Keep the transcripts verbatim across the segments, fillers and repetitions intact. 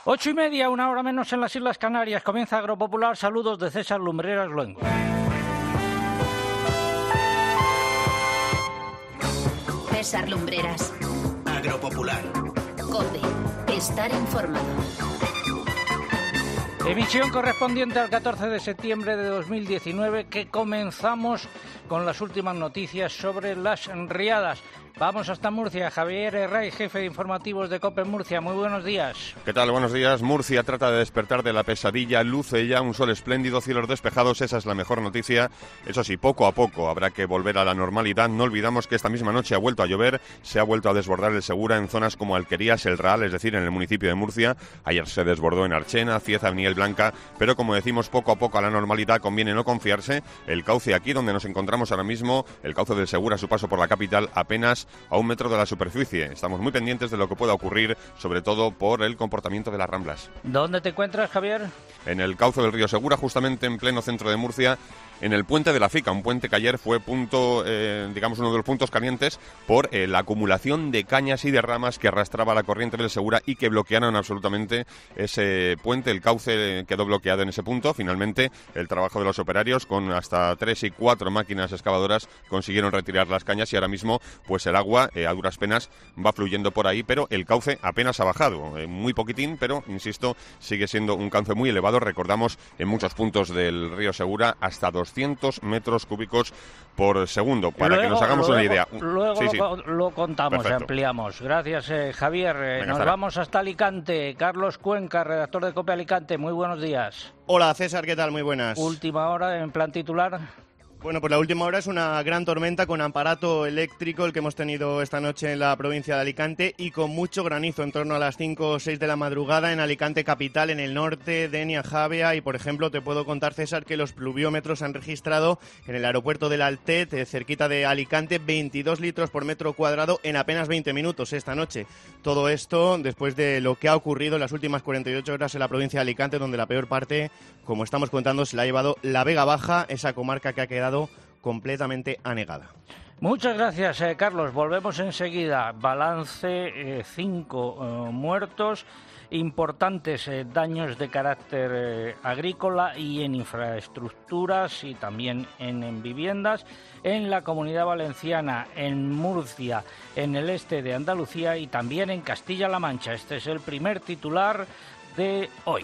Ocho y media, una hora menos en las Islas Canarias. Comienza Agropopular. Saludos de César Lumbreras Luengo. César Lumbreras. Agropopular. COPE. Estar informado. Emisión correspondiente al catorce de septiembre de dos mil diecinueve, que comenzamos con las últimas noticias sobre las riadas. Vamos hasta Murcia. Javier Herray, jefe de informativos de COPE Murcia. Muy buenos días. ¿Qué tal? Buenos días. Murcia trata de despertar de la pesadilla. Luce ya un sol espléndido, cielos despejados. Esa es la mejor noticia. Eso sí, poco a poco habrá que volver a la normalidad. No olvidamos que esta misma noche ha vuelto a llover. Se ha vuelto a desbordar el Segura en zonas como Alquerías, El Raal, es decir, en el municipio de Murcia. Ayer se desbordó en Archena, Cieza, Niel Blanca. Pero como decimos, poco a poco a la normalidad, conviene no confiarse. El cauce aquí donde nos encontramos ahora mismo, el cauce del Segura a su paso por la capital, apenas a un metro de la superficie. Estamos muy pendientes de lo que pueda ocurrir, sobre todo por el comportamiento de las ramblas. ¿Dónde te encuentras, Javier? En el cauce del río Segura, justamente en pleno centro de Murcia, en el puente de la Fica, un puente que ayer fue punto, eh, digamos, uno de los puntos calientes por eh, la acumulación de cañas y de ramas que arrastraba la corriente del Segura y que bloquearon absolutamente ese puente. El cauce quedó bloqueado en ese punto. Finalmente, el trabajo de los operarios, con hasta tres y cuatro máquinas excavadoras, consiguieron retirar las cañas y ahora mismo, pues el agua, eh, a duras penas, va fluyendo por ahí, pero el cauce apenas ha bajado. Eh, muy poquitín, pero, insisto, sigue siendo un cauce muy elevado. Recordamos, en muchos puntos del río Segura, hasta doscientos metros cúbicos por segundo, para luego, que nos hagamos luego, una idea. Luego sí, sí. Lo, lo contamos y ampliamos. Gracias, eh, Javier. Eh, Venga, nos estará. vamos hasta Alicante. Carlos Cuenca, redactor de COPE Alicante. Muy buenos días. Hola, César, ¿qué tal? Muy buenas. Última hora en plan titular. Bueno, pues la última hora es una gran tormenta con aparato eléctrico el que hemos tenido esta noche en la provincia de Alicante y con mucho granizo en torno a las cinco o seis de la madrugada en Alicante capital, en el norte, Denia, Javea, y por ejemplo te puedo contar, César, que los pluviómetros han registrado en el aeropuerto del Altet, eh, cerquita de Alicante, veintidós litros por metro cuadrado en apenas veinte minutos esta noche. Todo esto después de lo que ha ocurrido en las últimas cuarenta y ocho horas en la provincia de Alicante, donde la peor parte, como estamos contando, se la ha llevado la Vega Baja, esa comarca que ha quedado completamente anegada. Muchas gracias, eh, Carlos. Volvemos enseguida. Balance, eh, cinco eh, muertos, importantes eh, daños de carácter eh, agrícola y en infraestructuras y también en, en viviendas en la Comunidad Valenciana, en Murcia, en el este de Andalucía y también en Castilla-La Mancha. Este es el primer titular de hoy.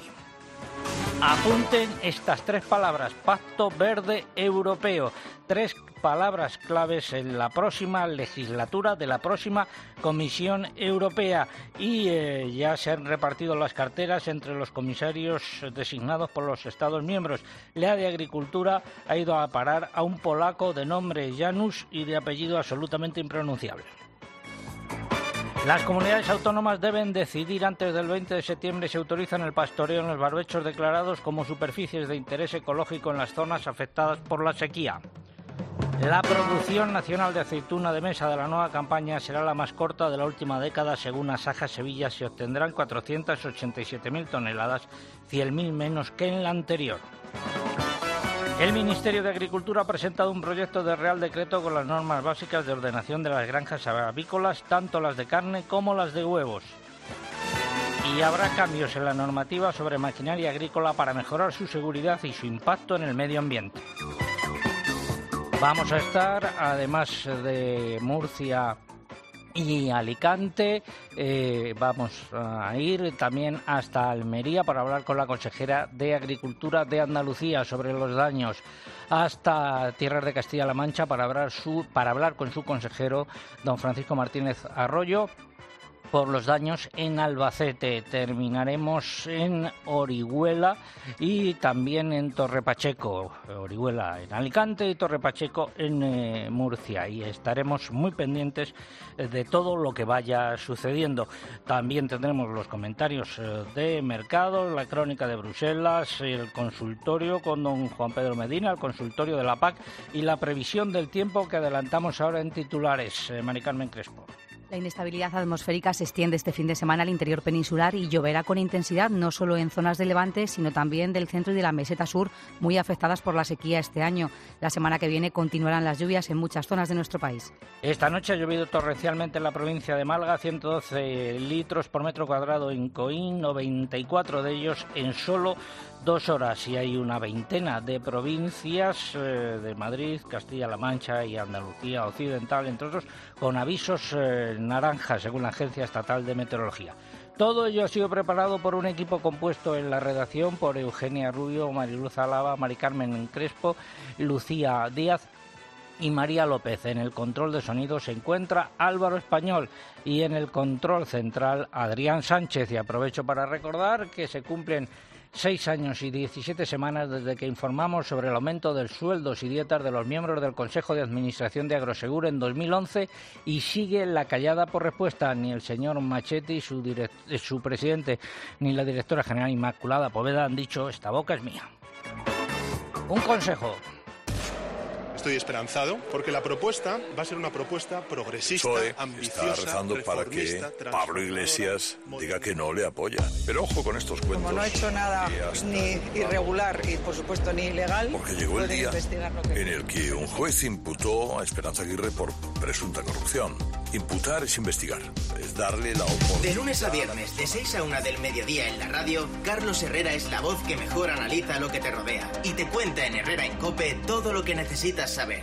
Apunten estas tres palabras: Pacto Verde Europeo. Tres palabras claves en la próxima legislatura de la próxima Comisión Europea. Y eh, ya se han repartido las carteras entre los comisarios designados por los Estados miembros. La de Agricultura ha ido a parar a un polaco de nombre Janusz y de apellido absolutamente impronunciable. Las comunidades autónomas deben decidir antes del veinte de septiembre si autorizan el pastoreo en los barbechos declarados como superficies de interés ecológico en las zonas afectadas por la sequía. La producción nacional de aceituna de mesa de la nueva campaña será la más corta de la última década. Según Asaja Sevilla, se obtendrán cuatrocientas ochenta y siete mil toneladas, cien mil menos que en la anterior. El Ministerio de Agricultura ha presentado un proyecto de Real Decreto con las normas básicas de ordenación de las granjas avícolas, tanto las de carne como las de huevos. Y habrá cambios en la normativa sobre maquinaria agrícola para mejorar su seguridad y su impacto en el medio ambiente. Vamos a estar, además de Murcia y Alicante, eh, vamos a ir también hasta Almería para hablar con la consejera de Agricultura de Andalucía sobre los daños, hasta Tierras de Castilla-La Mancha para hablar, su, para hablar con su consejero, don Francisco Martínez Arroyo, por los daños en Albacete. Terminaremos en Orihuela y también en Torrepacheco. Orihuela en Alicante y Torrepacheco en eh, Murcia. Y estaremos muy pendientes de todo lo que vaya sucediendo. También tendremos los comentarios eh, de mercado, la crónica de Bruselas, el consultorio con don Juan Pedro Medina, el consultorio de la P A C y la previsión del tiempo que adelantamos ahora en titulares. Eh, Mari Carmen Crespo. La inestabilidad atmosférica se extiende este fin de semana al interior peninsular y lloverá con intensidad no solo en zonas de Levante, sino también del centro y de la meseta sur, muy afectadas por la sequía este año. La semana que viene continuarán las lluvias en muchas zonas de nuestro país. Esta noche ha llovido torrencialmente en la provincia de Málaga, ciento doce litros por metro cuadrado en Coín, noventa y cuatro de ellos en solo dos horas. Y hay una veintena de provincias eh, de Madrid, Castilla-La Mancha y Andalucía Occidental, entre otros, con avisos eh, naranja, según la Agencia Estatal de Meteorología. Todo ello ha sido preparado por un equipo compuesto en la redacción por Eugenia Rubio, Mariluz Álava, Mari Carmen Crespo, Lucía Díaz y María López. En el control de sonido se encuentra Álvaro Español y en el control central Adrián Sánchez. Y aprovecho para recordar que se cumplen seis años y diecisiete semanas desde que informamos sobre el aumento de sueldos y dietas de los miembros del Consejo de Administración de Agroseguro en dos mil once y sigue la callada por respuesta. Ni el señor Machetti, su, direct- su presidente, ni la directora general Inmaculada Poveda han dicho esta boca es mía. Un consejo. Estoy esperanzado porque la propuesta va a ser una propuesta progresista, P S O E ambiciosa, está rezando para que Pablo Iglesias diga que no le apoya. Pero ojo con estos cuentos. Como no ha hecho nada ni irregular y, por supuesto, ni ilegal, porque llegó el día que... en el que un juez imputó a Esperanza Aguirre por presunta corrupción. Imputar es investigar, es darle la oportunidad. De lunes a viernes, de seis a una del mediodía en la radio, Carlos Herrera es la voz que mejor analiza lo que te rodea y te cuenta en Herrera en COPE todo lo que necesitas saber.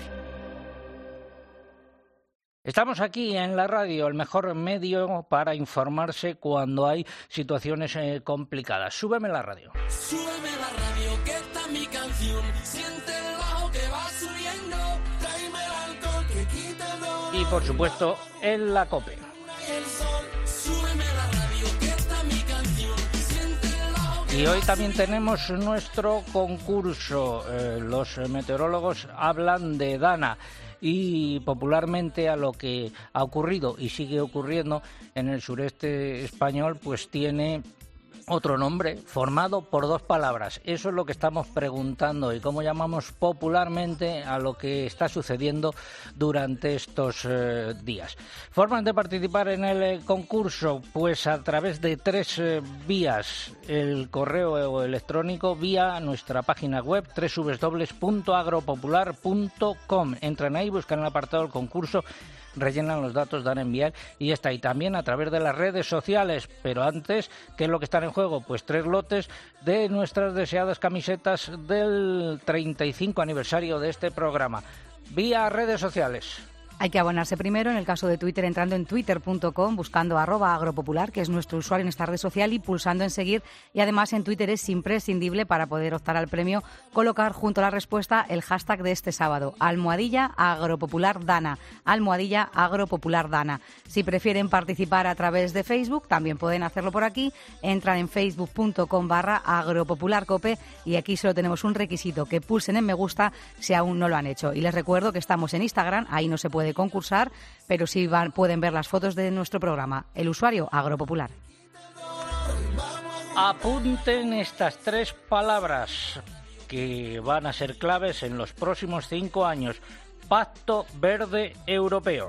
Estamos aquí en la radio, el mejor medio para informarse cuando hay situaciones eh, complicadas. Súbeme la radio. Súbeme la radio, que esta es mi canción. Siente el bajo que va subiendo. Tráeme el alcohol que quita el dolor. Y por supuesto, en la COPE. El sol, súbeme la radio, que esta es mi canción. Siente el bajo que Y hoy también tenemos nuestro concurso. Eh, los meteorólogos hablan de Dana. Y popularmente a lo que ha ocurrido y sigue ocurriendo en el sureste español, pues tiene otro nombre formado por dos palabras. Eso es lo que estamos preguntando y cómo llamamos popularmente a lo que está sucediendo durante estos eh, días. Formas de participar en el eh, concurso, pues a través de tres eh, vías: el correo electrónico, vía nuestra página web doble u doble u doble u punto agropopular punto com. Entran ahí, buscan el apartado del concurso, rellenan los datos, dan a enviar y ya está. Y también a través de las redes sociales. Pero antes, ¿qué es lo que está en juego? Pues tres lotes de nuestras deseadas camisetas del treinta y cinco aniversario de este programa. Vía redes sociales. Hay que abonarse primero, en el caso de Twitter, entrando en twitter punto com, buscando arroba agropopular, que es nuestro usuario en esta red social, y pulsando en seguir. Y además en Twitter es imprescindible, para poder optar al premio, colocar junto a la respuesta el hashtag de este sábado, almohadilla agropopular dana, almohadilla agropopular dana. Si prefieren participar a través de Facebook, también pueden hacerlo por aquí. Entran en facebook punto com barra agropopularcope y aquí solo tenemos un requisito: que pulsen en me gusta si aún no lo han hecho. Y les recuerdo que estamos en Instagram, ahí no se puede concursar, pero sí van, pueden ver las fotos de nuestro programa. El usuario agropopular. Apunten estas tres palabras que van a ser claves en los próximos cinco años. Pacto Verde Europeo.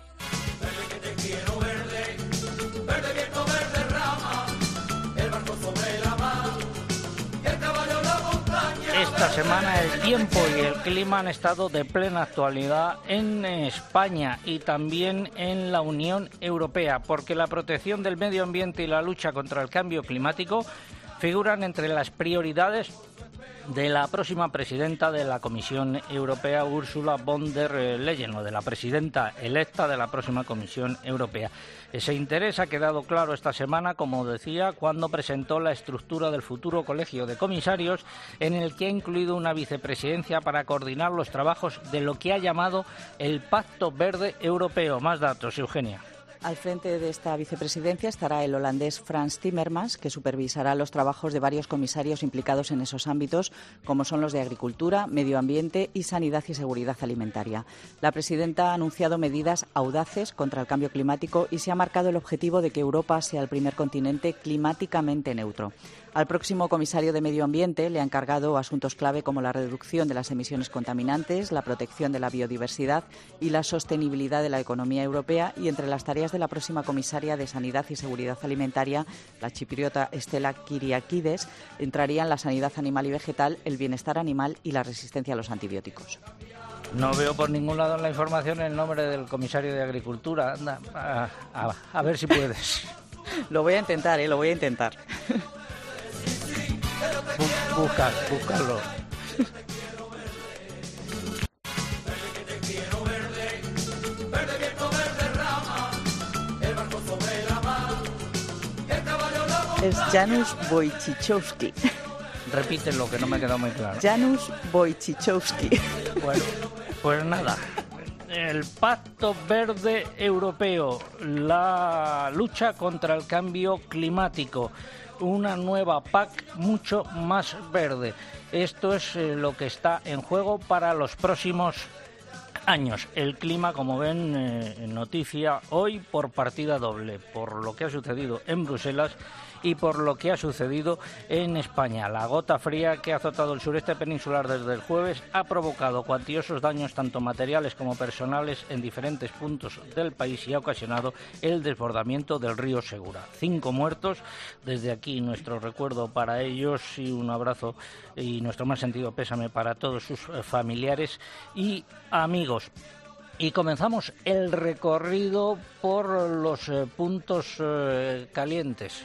Esta semana el tiempo y el clima han estado de plena actualidad en España y también en la Unión Europea, porque la protección del medio ambiente y la lucha contra el cambio climático figuran entre las prioridades de la próxima presidenta de la Comisión Europea, Ursula von der Leyen, o de la presidenta electa de la próxima Comisión Europea. Ese interés ha quedado claro esta semana, como decía, cuando presentó la estructura del futuro Colegio de Comisarios, en el que ha incluido una vicepresidencia para coordinar los trabajos de lo que ha llamado el Pacto Verde Europeo. Más datos, Eugenia. Al frente de esta vicepresidencia estará el holandés Frans Timmermans, que supervisará los trabajos de varios comisarios implicados en esos ámbitos, como son los de Agricultura, Medio Ambiente y Sanidad y Seguridad Alimentaria. La presidenta ha anunciado medidas audaces contra el cambio climático y se ha marcado el objetivo de que Europa sea el primer continente climáticamente neutro. Al próximo comisario de Medio Ambiente le ha encargado asuntos clave como la reducción de las emisiones contaminantes, la protección de la biodiversidad y la sostenibilidad de la economía europea, y entre las tareas de la próxima comisaria de Sanidad y Seguridad Alimentaria, la chipriota Estela Kyriakides, entrarían la sanidad animal y vegetal, el bienestar animal y la resistencia a los antibióticos. No veo por ningún lado en la información el nombre del comisario de Agricultura. Anda, a, a, a ver si puedes. Lo voy a intentar, ¿eh? Lo voy a intentar. Busca, búscalo. Es Janusz Wojciechowski. Repítelo, que no me ha quedado muy claro. Janusz Wojciechowski. Bueno, pues nada. El Pacto Verde Europeo, la lucha contra el cambio climático, una nueva P A C mucho más verde. Esto es eh, lo que está en juego para los próximos años. El clima, como ven, eh, en noticia hoy por partida doble, por lo que ha sucedido en Bruselas y por lo que ha sucedido en España. La gota fría que ha azotado el sureste peninsular desde el jueves ha provocado cuantiosos daños tanto materiales como personales en diferentes puntos del país y ha ocasionado el desbordamiento del río Segura. Cinco muertos, desde aquí nuestro recuerdo para ellos y un abrazo y nuestro más sentido pésame para todos sus familiares y amigos. Y comenzamos el recorrido por los eh, puntos eh, calientes.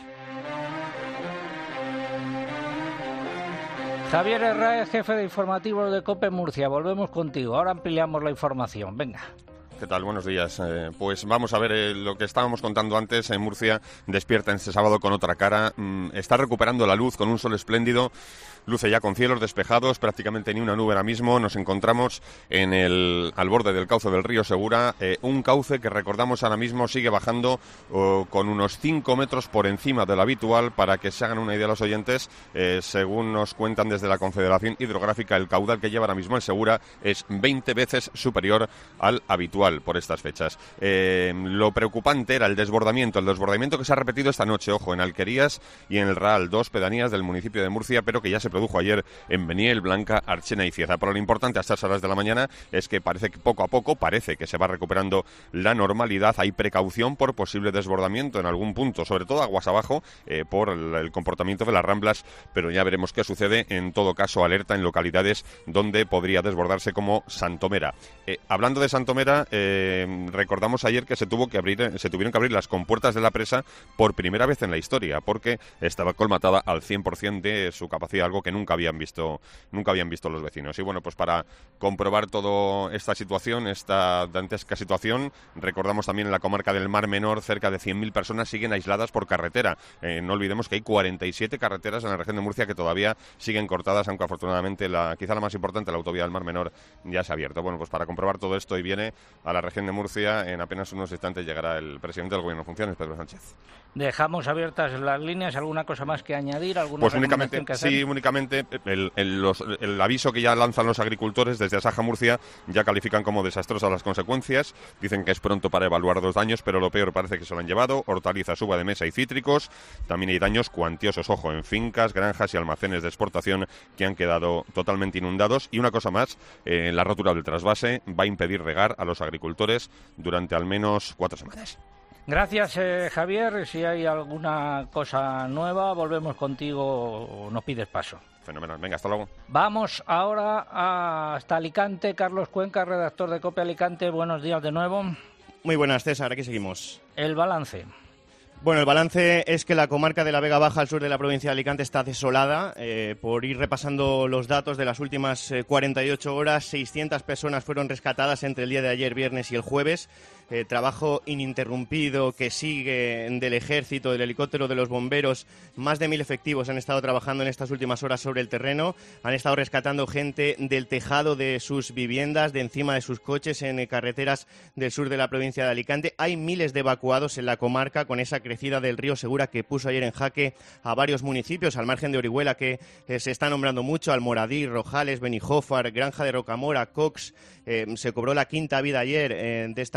Javier Herráez, jefe de informativos de COPE Murcia. Volvemos contigo. Ahora ampliamos la información. Venga. ¿Qué tal? Buenos días. Eh, pues vamos a ver eh, lo que estábamos contando antes. En Murcia despierta este sábado con otra cara. Mm, está recuperando la luz con un sol espléndido. Luce ya con cielos despejados, prácticamente ni una nube ahora mismo. Nos encontramos en el, al borde del cauce del río Segura, eh, un cauce que recordamos ahora mismo sigue bajando oh, con unos cinco metros por encima de lo habitual. Para que se hagan una idea los oyentes, eh, según nos cuentan desde la Confederación Hidrográfica, el caudal que lleva ahora mismo el Segura es veinte veces superior al habitual por estas fechas. Eh, lo preocupante era el desbordamiento, el desbordamiento que se ha repetido esta noche, ojo, en Alquerías y en el Raal, dos pedanías del municipio de Murcia, pero que ya se produjo ayer en Beniel, Blanca, Archena y Cieza. Pero lo importante a estas horas de la mañana es que parece que poco a poco, parece que se va recuperando la normalidad. Hay precaución por posible desbordamiento en algún punto, sobre todo aguas abajo, eh, por el, el comportamiento de las ramblas, pero ya veremos qué sucede. En todo caso, alerta en localidades donde podría desbordarse, como Santomera. Eh, hablando de Santomera, eh, recordamos ayer que se tuvo que abrir, se tuvieron que abrir las compuertas de la presa por primera vez en la historia, porque estaba colmatada al cien por ciento de su capacidad, algo que nunca habían visto nunca habían visto los vecinos. Y bueno, pues para comprobar toda esta situación, esta dantesca situación, recordamos también en la comarca del Mar Menor, cerca de cien mil personas siguen aisladas por carretera. Eh, no olvidemos que hay cuarenta y siete carreteras en la región de Murcia que todavía siguen cortadas, aunque afortunadamente la quizá la más importante, la autovía del Mar Menor, ya se ha abierto. Bueno, pues para comprobar todo esto, y viene a la región de Murcia, en apenas unos instantes llegará el presidente del Gobierno en funciones, Pedro Sánchez. Dejamos abiertas las líneas. ¿Alguna cosa más que añadir? ¿Alguna pues únicamente, que hacer? Sí, únicamente el, el, los, el aviso que ya lanzan los agricultores desde Asaja Murcia. Ya califican como desastrosas las consecuencias. Dicen que es pronto para evaluar los daños, pero lo peor parece que se lo han llevado. Hortalizas, uva de mesa y cítricos. También hay daños cuantiosos, ojo, en fincas, granjas y almacenes de exportación que han quedado totalmente inundados. Y una cosa más, eh, la rotura del trasvase va a impedir regar a los agricultores durante al menos cuatro semanas. Gracias, eh, Javier. Si hay alguna cosa nueva, volvemos contigo o nos pides paso. Fenomenal. Venga, hasta luego. Vamos ahora a, hasta Alicante. Carlos Cuenca, redactor de COPE Alicante. Buenos días de nuevo. Muy buenas, César. Aquí seguimos. El balance. Bueno, el balance es que la comarca de la Vega Baja, al sur de la provincia de Alicante, está desolada. Eh, por ir repasando los datos de las últimas eh, cuarenta y ocho horas, seiscientas personas fueron rescatadas entre el día de ayer, viernes y el jueves. Eh, trabajo ininterrumpido que sigue del ejército, del helicóptero, de los bomberos. Más de mil efectivos han estado trabajando en estas últimas horas sobre el terreno. Han estado rescatando gente del tejado de sus viviendas, de encima de sus coches, en eh, carreteras del sur de la provincia de Alicante. Hay miles de evacuados en la comarca con esa crecida del río Segura que puso ayer en jaque a varios municipios, al margen de Orihuela, que eh, se está nombrando mucho, Almoradí, Rojales, Benijófar, Granja de Rocamora, Cox. Eh, se cobró la quinta vida ayer eh, de esta gota fría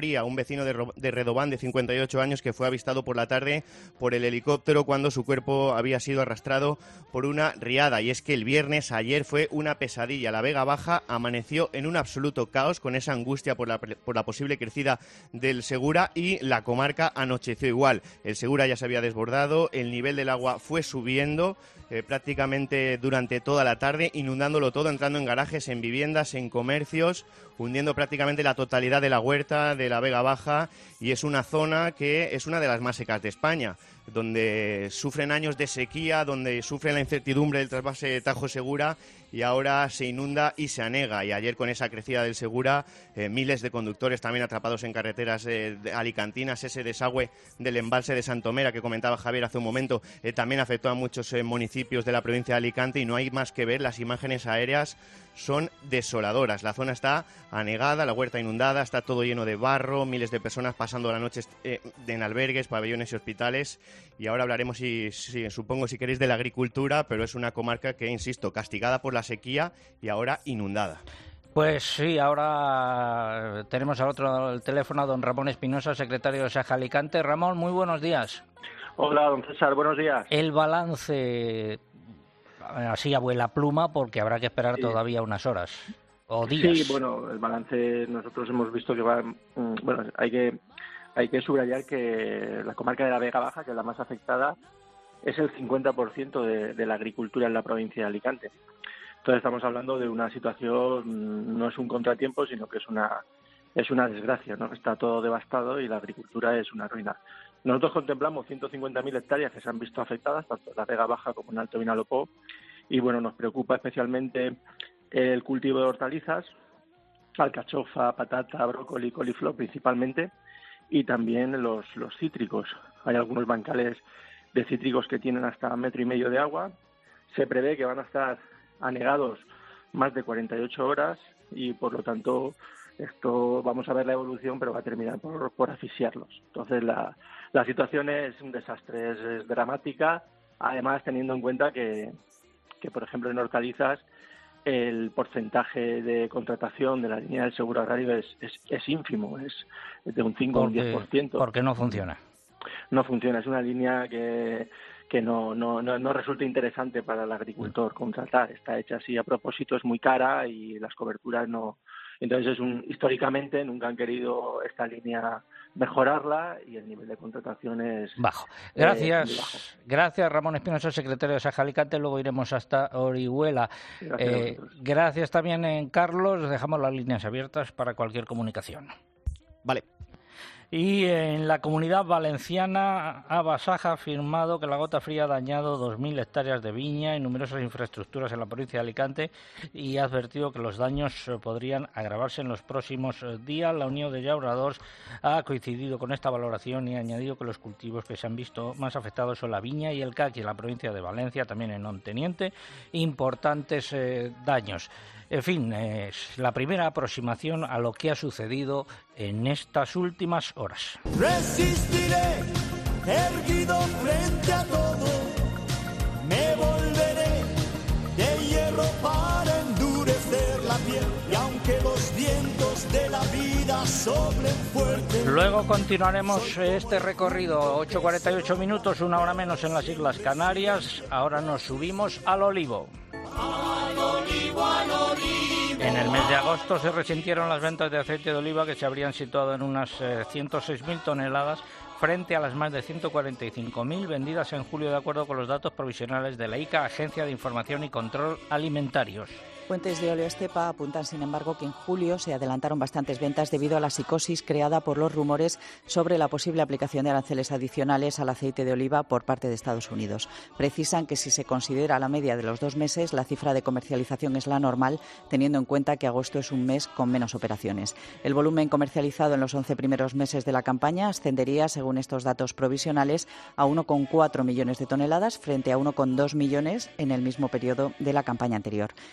Fría, un vecino de, Ro- de Redován de cincuenta y ocho años que fue avistado por la tarde por el helicóptero cuando su cuerpo había sido arrastrado por una riada. Y es que el viernes, ayer, fue una pesadilla. La Vega Baja amaneció en un absoluto caos con esa angustia por la, por la posible crecida del Segura, y la comarca anocheció igual. El Segura ya se había desbordado, el nivel del agua fue subiendo eh, prácticamente durante toda la tarde, inundándolo todo, entrando en garajes, en viviendas, en comercios, hundiendo prácticamente la totalidad de la huerta de la Vega Baja, y es una zona que es una de las más secas de España, donde sufren años de sequía, donde sufren la incertidumbre del trasvase Tajo-Segura, y ahora se inunda y se anega. Y ayer, con esa crecida del Segura, eh, miles de conductores también atrapados en carreteras eh, de alicantinas. Ese desagüe del embalse de Santomera que comentaba Javier hace un momento eh, también afectó a muchos eh, municipios de la provincia de Alicante, y no hay más que ver, las imágenes aéreas son desoladoras. La zona está anegada, la huerta inundada, está todo lleno de barro, miles de personas pasando la noche eh, en albergues, pabellones y hospitales. Y ahora hablaremos, si, si, supongo, si queréis, de la agricultura, pero es una comarca que, insisto, castigada por la sequía y ahora inundada. Pues sí, ahora tenemos al otro lado del teléfono a don Ramón Espinosa, secretario de Saja Alicante. Ramón, muy buenos días. Hola, don César, buenos días. El balance, así a vuela pluma, porque habrá que esperar sí. todavía unas horas o días. Sí, bueno, el balance nosotros hemos visto que va... Bueno, hay que, hay que subrayar que la comarca de la Vega Baja, que es la más afectada, es el cincuenta por ciento de, de la agricultura en la provincia de Alicante. Entonces estamos hablando de una situación, no es un contratiempo, sino que es una es una desgracia, ¿no? Está todo devastado y la agricultura es una ruina. Nosotros contemplamos ciento cincuenta mil hectáreas que se han visto afectadas, tanto en la Vega Baja como en Alto Vinalopó, y bueno, nos preocupa especialmente el cultivo de hortalizas, alcachofa, patata, brócoli, coliflor principalmente, y también los, los cítricos. Hay algunos bancales de cítricos que tienen hasta metro y medio de agua. Se prevé que van a estar anegados más de cuarenta y ocho horas y, por lo tanto, esto vamos a ver la evolución, pero va a terminar por, por asfixiarlos. Entonces, la, la situación es un desastre, es, es dramática, además teniendo en cuenta que, que, por ejemplo, en hortalizas el porcentaje de contratación de la línea del seguro agrario es, es, es ínfimo, es de un cinco o un diez por ciento. Porque no funciona. No funciona, es una línea que, que no, no, no, no resulta interesante para el agricultor contratar. Está hecha así a propósito, es muy cara y las coberturas no. Entonces, es un, históricamente nunca han querido esta línea mejorarla y el nivel de contratación es bajo. Gracias, eh, bajo. Gracias Ramón Espinosa, secretario de Saja Alicante. Luego iremos hasta Orihuela. Gracias, eh, gracias también, en Carlos. Dejamos las líneas abiertas para cualquier comunicación. Vale. Y en la Comunidad Valenciana, Abasaja ha afirmado que la gota fría ha dañado dos mil hectáreas de viña y numerosas infraestructuras en la provincia de Alicante, y ha advertido que los daños podrían agravarse en los próximos días. La Unión de Llauradors ha coincidido con esta valoración y ha añadido que los cultivos que se han visto más afectados son la viña y el caqui en la provincia de Valencia, también en Onteniente, importantes eh, daños. En fin, es la primera aproximación a lo que ha sucedido en estas últimas horas. Resistiré, erguido frente a todo, me volveré de hierro para endurecer la piel, y aunque los vientos de la vida soplen fuerte. Luego continuaremos este recorrido, ocho cuarenta y ocho minutos, una hora menos en las Islas Canarias. Ahora nos subimos al olivo. Al olivo, al olivo. En el mes de agosto se resintieron las ventas de aceite de oliva, que se habrían situado en unas eh, ciento seis mil toneladas frente a las más de ciento cuarenta y cinco mil vendidas en julio, de acuerdo con los datos provisionales de la I C A, Agencia de Información y Control Alimentarios. Fuentes de Oleoestepa apuntan, sin embargo, que en julio se adelantaron bastantes ventas debido a la psicosis creada por los rumores sobre la posible aplicación de aranceles adicionales al aceite de oliva por parte de Estados Unidos. Precisan que, si se considera la media de los dos meses, la cifra de comercialización es la normal, teniendo en cuenta que agosto es un mes con menos operaciones. El volumen comercializado en los once primeros meses de la campaña ascendería, según estos datos provisionales, a uno coma cuatro millones de toneladas frente a uno coma dos millones en el mismo periodo de la campaña anterior. Y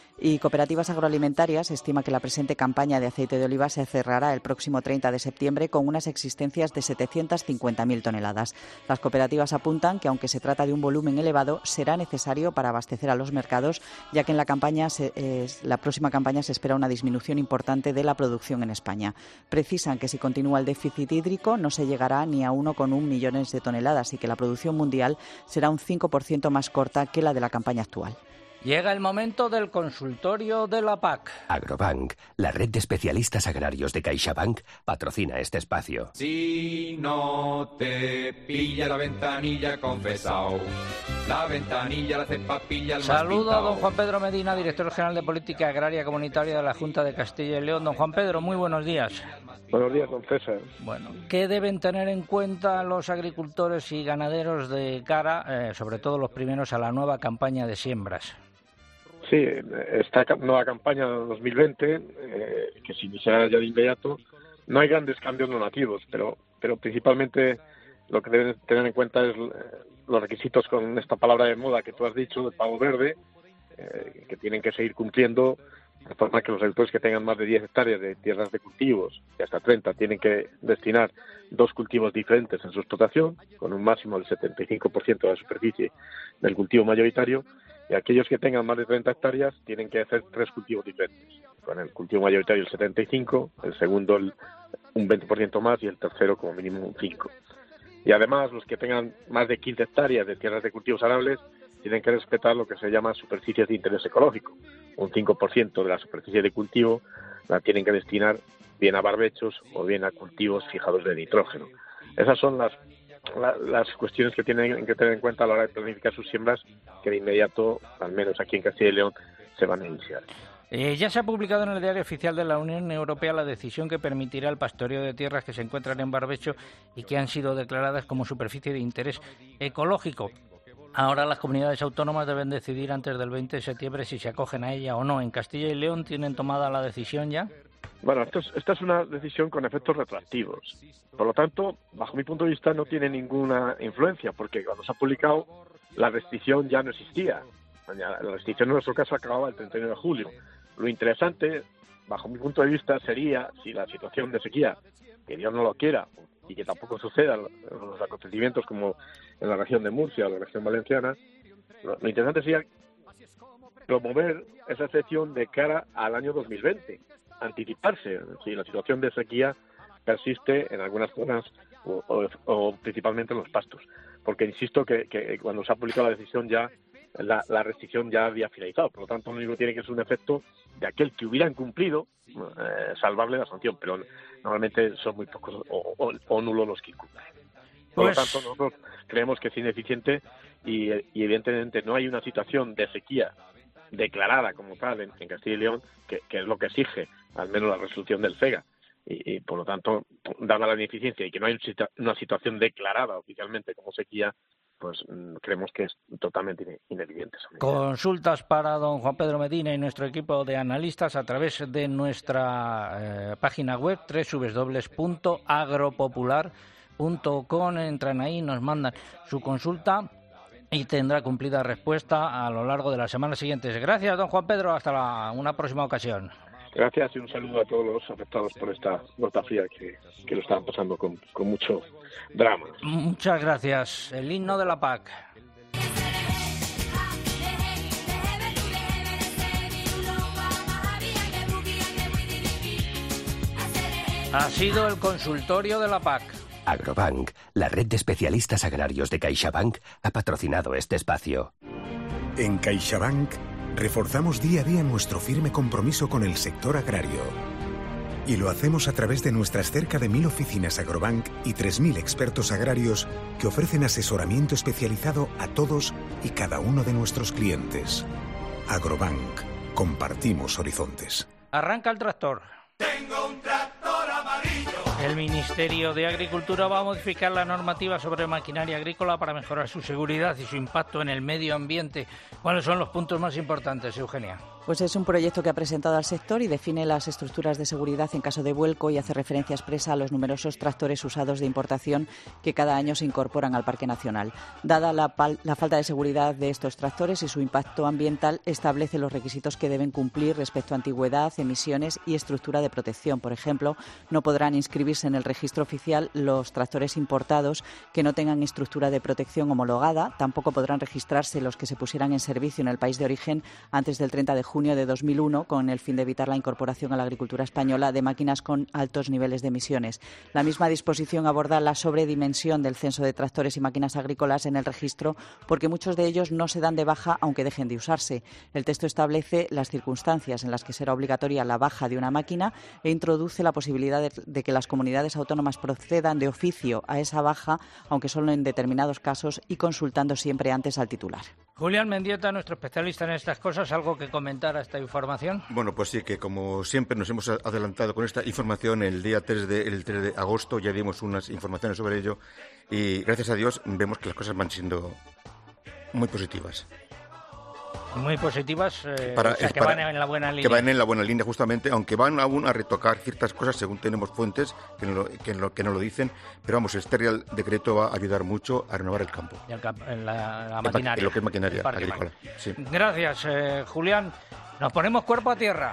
Cooperativas Agroalimentarias estima que la presente campaña de aceite de oliva se cerrará el próximo treinta de septiembre con unas existencias de setecientas cincuenta mil toneladas. Las cooperativas apuntan que, aunque se trata de un volumen elevado, será necesario para abastecer a los mercados, ya que en la campaña se, eh, la próxima campaña se espera una disminución importante de la producción en España. Precisan que si continúa el déficit hídrico no se llegará ni a uno coma uno millones de toneladas y que la producción mundial será un cinco por ciento más corta que la de la campaña actual. Llega el momento del consultorio de la P A C. Agrobank, la red de especialistas agrarios de CaixaBank, patrocina este espacio. Si no te pilla la ventanilla, confesao. La ventanilla, la cepa pilla el Saludo a don Juan Pedro Medina, director general de Política Agraria Comunitaria de la Junta de Castilla y León. Don Juan Pedro, muy buenos días. Buenos días, don César. Bueno, ¿qué deben tener en cuenta los agricultores y ganaderos de cara, eh, sobre todo los primeros, a la nueva campaña de siembras? Sí, esta nueva campaña de dos mil veinte, eh, que se iniciará ya de inmediato, no hay grandes cambios normativos, pero, pero principalmente lo que deben tener en cuenta es los requisitos con esta palabra de moda que tú has dicho, de pago verde, eh, que tienen que seguir cumpliendo, de forma que los agricultores que tengan más de diez hectáreas de tierras de cultivos y hasta treinta tienen que destinar dos cultivos diferentes en su explotación, con un máximo del setenta y cinco por ciento de la superficie del cultivo mayoritario, y aquellos que tengan más de treinta hectáreas tienen que hacer tres cultivos diferentes, con el cultivo mayoritario el setenta y cinco por ciento, el segundo el, un veinte por ciento más y el tercero como mínimo un cinco por ciento. Y además los que tengan más de quince hectáreas de tierras de cultivos arables tienen que respetar lo que se llama superficies de interés ecológico. Un cinco por ciento de la superficie de cultivo la tienen que destinar bien a barbechos o bien a cultivos fijados de nitrógeno. Esas son las La, las cuestiones que tienen que tener en cuenta a la hora de planificar sus siembras, que de inmediato, al menos aquí en Castilla y León, se van a iniciar. Eh, ya se ha publicado en el Diario Oficial de la Unión Europea la decisión que permitirá el pastoreo de tierras que se encuentran en barbecho y que han sido declaradas como superficie de interés ecológico. Ahora las comunidades autónomas deben decidir antes del veinte de septiembre si se acogen a ella o no. ¿En Castilla y León tienen tomada la decisión ya? Bueno, esto es, esta es una decisión con efectos retroactivos. Por lo tanto, bajo mi punto de vista, no tiene ninguna influencia, porque cuando se ha publicado, la restricción ya no existía. La restricción en nuestro caso acababa el treinta y uno de julio. Lo interesante, bajo mi punto de vista, sería si la situación de sequía, que Dios no lo quiera, y que tampoco sucedan los acontecimientos como en la región de Murcia o la región valenciana, lo, lo interesante sería promover esa excepción de cara al año dos mil veinte. Anticiparse si la situación de sequía persiste en algunas zonas o, o, o principalmente en los pastos, porque insisto que, que cuando se ha publicado la decisión ya la, la restricción ya había finalizado, por lo tanto lo único que tiene que ser un efecto de aquel que hubiera incumplido, eh, salvarle la sanción, pero normalmente son muy pocos o, o, o nulos los que incumplen. Por pues... lo tanto nosotros creemos que es ineficiente y, y evidentemente no hay una situación de sequía declarada como tal en, en Castilla y León, que, que es lo que exige al menos la resolución del FEGA, y, y por lo tanto, dada la ineficiencia y que no hay una situación declarada oficialmente como sequía, pues mmm, creemos que es totalmente inevidente. Consultas para don Juan Pedro Medina y nuestro equipo de analistas a través de nuestra eh, página web doble u doble u doble u punto agropopular punto com. Entran ahí, nos mandan su consulta y tendrá cumplida respuesta a lo largo de las semanas siguientes. Gracias, don Juan Pedro. Hasta la, una próxima ocasión. Gracias y un saludo a todos los afectados por esta gota fría que, que lo están pasando con, con mucho drama. Muchas gracias. El himno de la P A C. Ha sido el consultorio de la P A C. Agrobank, la red de especialistas agrarios de CaixaBank, ha patrocinado este espacio. En CaixaBank reforzamos día a día nuestro firme compromiso con el sector agrario. Y lo hacemos a través de nuestras cerca de mil oficinas Agrobank y tres mil expertos agrarios que ofrecen asesoramiento especializado a todos y cada uno de nuestros clientes. Agrobank, compartimos horizontes. Arranca el tractor. Tengo un tractor amarillo. El Ministerio de Agricultura va a modificar la normativa sobre maquinaria agrícola para mejorar su seguridad y su impacto en el medio ambiente. ¿Cuáles son los puntos más importantes, Eugenia? Pues es un proyecto que ha presentado al sector y define las estructuras de seguridad en caso de vuelco y hace referencia expresa a los numerosos tractores usados de importación que cada año se incorporan al Parque Nacional. Dada la, la falta de seguridad de estos tractores y su impacto ambiental, establece los requisitos que deben cumplir respecto a antigüedad, emisiones y estructura de protección. Por ejemplo, no podrán inscribirse en el registro oficial los tractores importados que no tengan estructura de protección homologada. Tampoco podrán registrarse los que se pusieran en servicio en el país de origen antes del treinta de junio de dos mil uno, con el fin de evitar la incorporación a la agricultura española de máquinas con altos niveles de emisiones. La misma disposición aborda la sobredimensión del censo de tractores y máquinas agrícolas en el registro, porque muchos de ellos no se dan de baja aunque dejen de usarse. El texto establece las circunstancias en las que será obligatoria la baja de una máquina e introduce la posibilidad de, de que las comunidades autónomas procedan de oficio a esa baja, aunque solo en determinados casos y consultando siempre antes al titular. Julián Mendieta, nuestro especialista en estas cosas, ¿algo que comentar a esta información? Bueno, pues sí, que como siempre nos hemos adelantado con esta información. El día tres de, el tres de agosto ya dimos unas informaciones sobre ello y gracias a Dios vemos que las cosas van siendo muy positivas. Muy positivas, eh, para, o sea, que para, van en la buena línea. Que van en la buena línea, justamente, aunque van aún a retocar ciertas cosas según tenemos fuentes que nos lo, que lo, que nos lo dicen, pero vamos, este Real Decreto va a ayudar mucho a renovar el campo. Y el camp, en la, la maquinaria. En lo que es maquinaria agrícola. Sí. Gracias, eh, Julián. Nos ponemos cuerpo a tierra.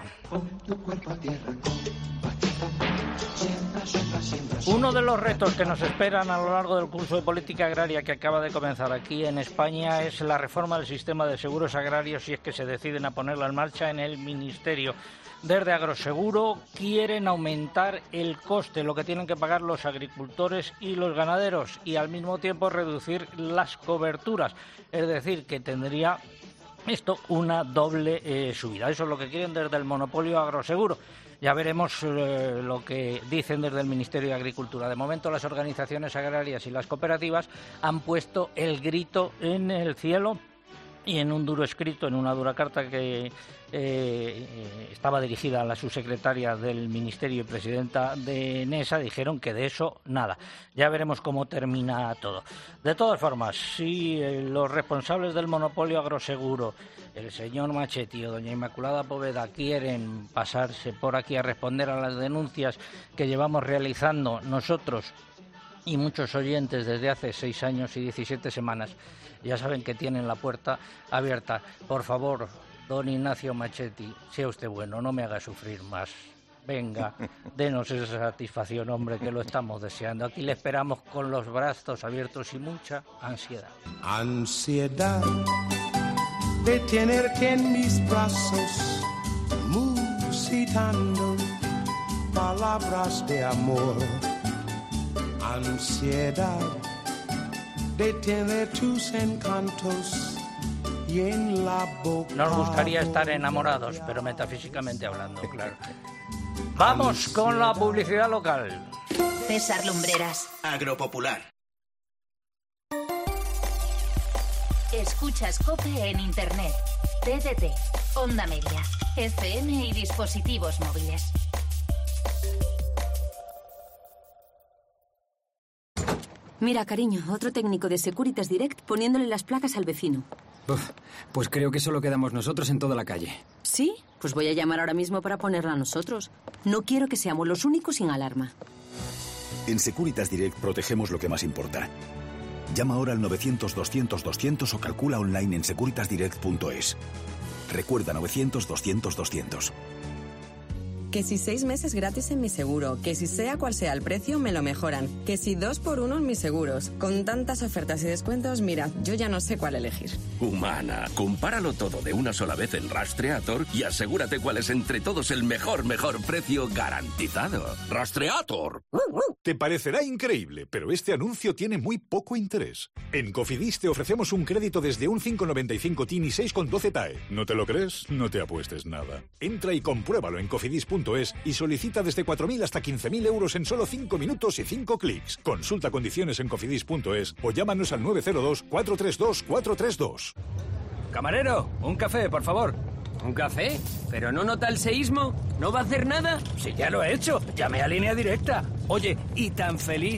Uno de los retos que nos esperan a lo largo del curso de política agraria que acaba de comenzar aquí en España es la reforma del sistema de seguros agrarios, si es que se deciden a ponerla en marcha en el Ministerio. Desde Agroseguro quieren aumentar el coste, lo que tienen que pagar los agricultores y los ganaderos, y al mismo tiempo reducir las coberturas. Es decir, que tendría esto una doble eh, subida. Eso es lo que quieren desde el monopolio Agroseguro. Ya veremos eh, lo que dicen desde el Ministerio de Agricultura. De momento, las organizaciones agrarias y las cooperativas han puesto el grito en el cielo y en un duro escrito, en una dura carta que eh, estaba dirigida a la subsecretaria del Ministerio y presidenta de NESA, dijeron que de eso nada. Ya veremos cómo termina todo. De todas formas, si eh, los responsables del monopolio Agroseguro, el señor Machetti o doña Inmaculada Poveda, quieren pasarse por aquí a responder a las denuncias que llevamos realizando nosotros y muchos oyentes desde hace seis años y diecisiete semanas, ya saben que tienen la puerta abierta. Por favor, don Ignacio Machetti, sea usted bueno, no me haga sufrir más. Venga, denos esa satisfacción, hombre, que lo estamos deseando. Aquí le esperamos con los brazos abiertos y mucha ansiedad. Ansiedad de tenerte en mis brazos, musitando palabras de amor. Ansiedad de tener tus encantos y en la boca. Nos gustaría estar enamorados, pero metafísicamente hablando, claro. Vamos con la publicidad local. César Lumbreras. Agropopular. Escuchas COPE en Internet, T D T, Onda Media, F M y dispositivos móviles. Mira, cariño, otro técnico de Securitas Direct poniéndole las placas al vecino. Uf, pues creo que solo quedamos nosotros en toda la calle. ¿Sí? Pues voy a llamar ahora mismo para ponerla a nosotros. No quiero que seamos los únicos sin alarma. En Securitas Direct protegemos lo que más importa. Llama ahora al novecientos doscientos doscientos o calcula online en securitas direct punto es. Recuerda novecientos doscientos doscientos. Que si seis meses gratis en mi seguro, que si sea cual sea el precio me lo mejoran, que si dos por uno en mis seguros. Con tantas ofertas y descuentos, mira, yo ya no sé cuál elegir. Humana, compáralo todo de una sola vez en Rastreator y asegúrate cuál es entre todos el mejor, mejor precio garantizado. ¡Rastreator! Te parecerá increíble, pero este anuncio tiene muy poco interés. En Cofidis te ofrecemos un crédito desde un cinco coma noventa y cinco T I N y seis coma doce T A E. ¿No te lo crees? No te apuestes nada. Entra y compruébalo en cofidis punto es y solicita desde cuatro mil hasta quince mil euros en solo cinco minutos y cinco clics. Consulta condiciones en cofidis punto es o llámanos al nueve cero dos, cuatro tres dos, cuatro tres dos. Camarero, un café, por favor. ¿Un café? ¿Pero no nota el seísmo? ¿No va a hacer nada? Sí, ya lo he hecho. Llamé a Línea Directa. Oye, y tan feliz.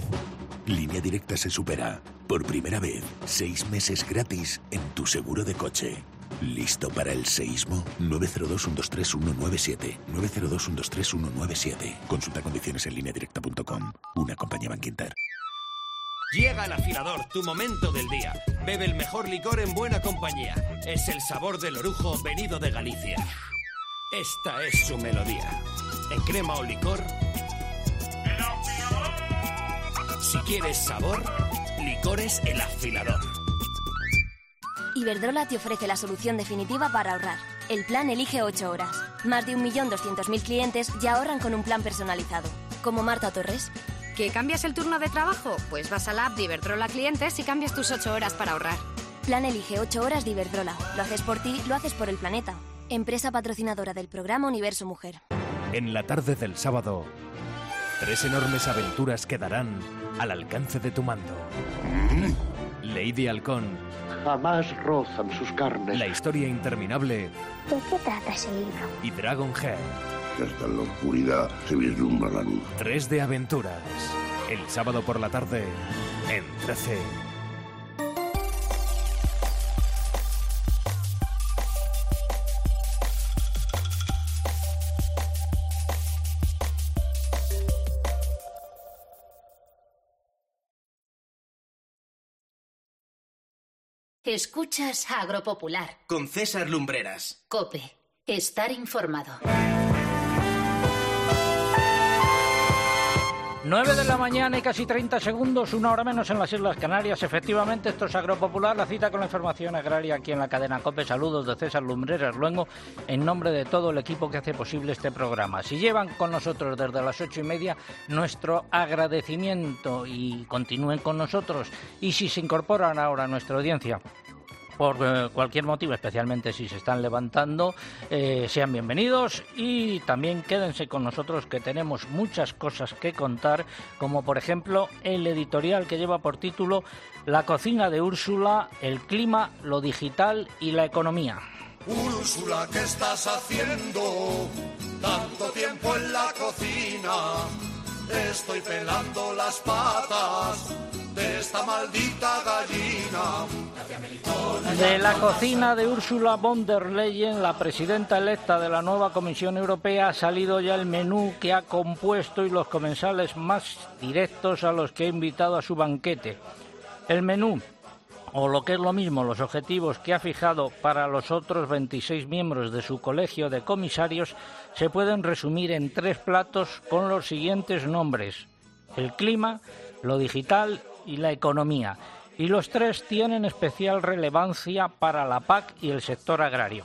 Línea Directa se supera. Por primera vez, seis meses gratis en tu seguro de coche. ¿Listo para el seísmo? nueve cero dos, uno dos tres, uno nueve siete. nueve cero dos, uno dos tres, uno nueve siete. Consulta condiciones en línea directa punto com. Una compañía Bankinter. Llega el afilador, tu momento del día. Bebe el mejor licor en buena compañía. Es el sabor del orujo venido de Galicia. Esta es su melodía. En crema o licor. ¡El afilador! Si quieres sabor, licores El Afilador. Iberdrola te ofrece la solución definitiva para ahorrar. El plan Elige ocho horas. Más de un millón doscientos mil clientes ya ahorran con un plan personalizado. Como Marta Torres. ¿Que cambias el turno de trabajo? Pues vas a la app de Iberdrola Clientes y cambias tus ocho horas para ahorrar. Plan Elige ocho horas de Iberdrola. Lo haces por ti, lo haces por el planeta. Empresa patrocinadora del programa Universo Mujer. En la tarde del sábado, tres enormes aventuras quedarán al alcance de tu mando. Lady Halcón. Jamás rozan sus carnes. La historia interminable. ¿De qué trata ese libro? Y Dragonhead. Hasta en la oscuridad se vislumbra la luz. Tres de aventuras. El sábado por la tarde, en trece. Escuchas Agropopular. Con César Lumbreras. COPE. Estar informado. nueve de la mañana y casi treinta segundos, una hora menos en las Islas Canarias. Efectivamente, esto es Agropopular, la cita con la información agraria aquí en la cadena COPE. Saludos de César Lumbreras Luengo, en nombre de todo el equipo que hace posible este programa. Si llevan con nosotros desde las ocho y media, nuestro agradecimiento y continúen con nosotros. Y si se incorporan ahora a nuestra audiencia por eh, cualquier motivo, especialmente si se están levantando, eh, sean bienvenidos y también quédense con nosotros, que tenemos muchas cosas que contar, como por ejemplo el editorial que lleva por título La cocina de Úrsula, el clima, lo digital y la economía. Úrsula, ¿qué estás haciendo? Tanto tiempo en la cocina. Estoy pelando las patas de esta maldita gallina. De la cocina de Ursula von der Leyen, la presidenta electa de la nueva Comisión Europea, ha salido ya el menú que ha compuesto y los comensales más directos a los que ha invitado a su banquete. El menú, o lo que es lo mismo, los objetivos que ha fijado para los otros veintiséis miembros de su colegio de comisarios, se pueden resumir en tres platos con los siguientes nombres: el clima, lo digital y la economía. Y los tres tienen especial relevancia para la P A C y el sector agrario.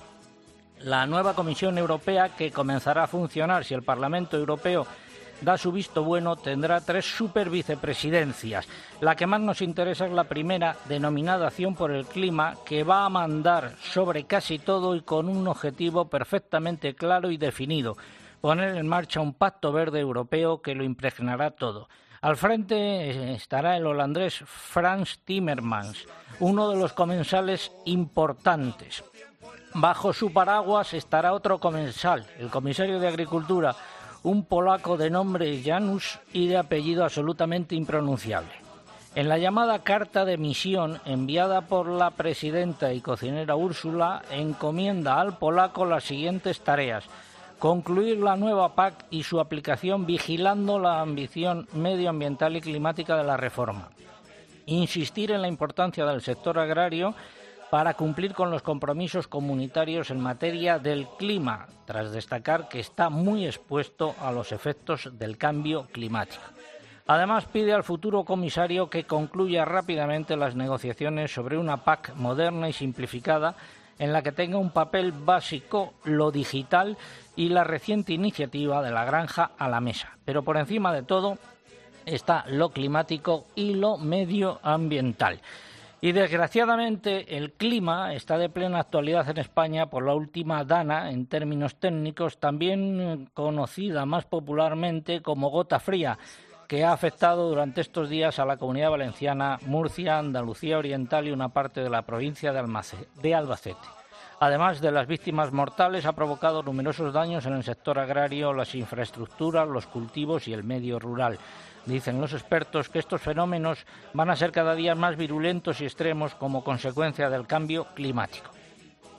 La nueva Comisión Europea, que comenzará a funcionar si el Parlamento Europeo da su visto bueno, tendrá tres supervicepresidencias. La que más nos interesa es la primera, denominada Acción por el Clima, que va a mandar sobre casi todo y con un objetivo perfectamente claro y definido: poner en marcha un pacto verde europeo que lo impregnará todo. Al frente estará el holandés Frans Timmermans, uno de los comensales importantes. Bajo su paraguas estará otro comensal, el comisario de Agricultura, un polaco de nombre Janusz y de apellido absolutamente impronunciable. En la llamada carta de misión enviada por la presidenta y cocinera Úrsula, encomienda al polaco las siguientes tareas: concluir la nueva P A C y su aplicación vigilando la ambición medioambiental y climática de la reforma, insistir en la importancia del sector agrario para cumplir con los compromisos comunitarios en materia del clima, tras destacar que está muy expuesto a los efectos del cambio climático. Además, pide al futuro comisario que concluya rápidamente las negociaciones sobre una P A C moderna y simplificada, en la que tenga un papel básico lo digital y la reciente iniciativa de la granja a la mesa. Pero por encima de todo está lo climático y lo medioambiental. Y desgraciadamente el clima está de plena actualidad en España por la última dana en términos técnicos, también conocida más popularmente como gota fría, que ha afectado durante estos días a la Comunidad Valenciana, Murcia, Andalucía Oriental y una parte de la provincia de, Almace- de Albacete. Además de las víctimas mortales, ha provocado numerosos daños en el sector agrario, las infraestructuras, los cultivos y el medio rural. Dicen los expertos que estos fenómenos van a ser cada día más virulentos y extremos como consecuencia del cambio climático.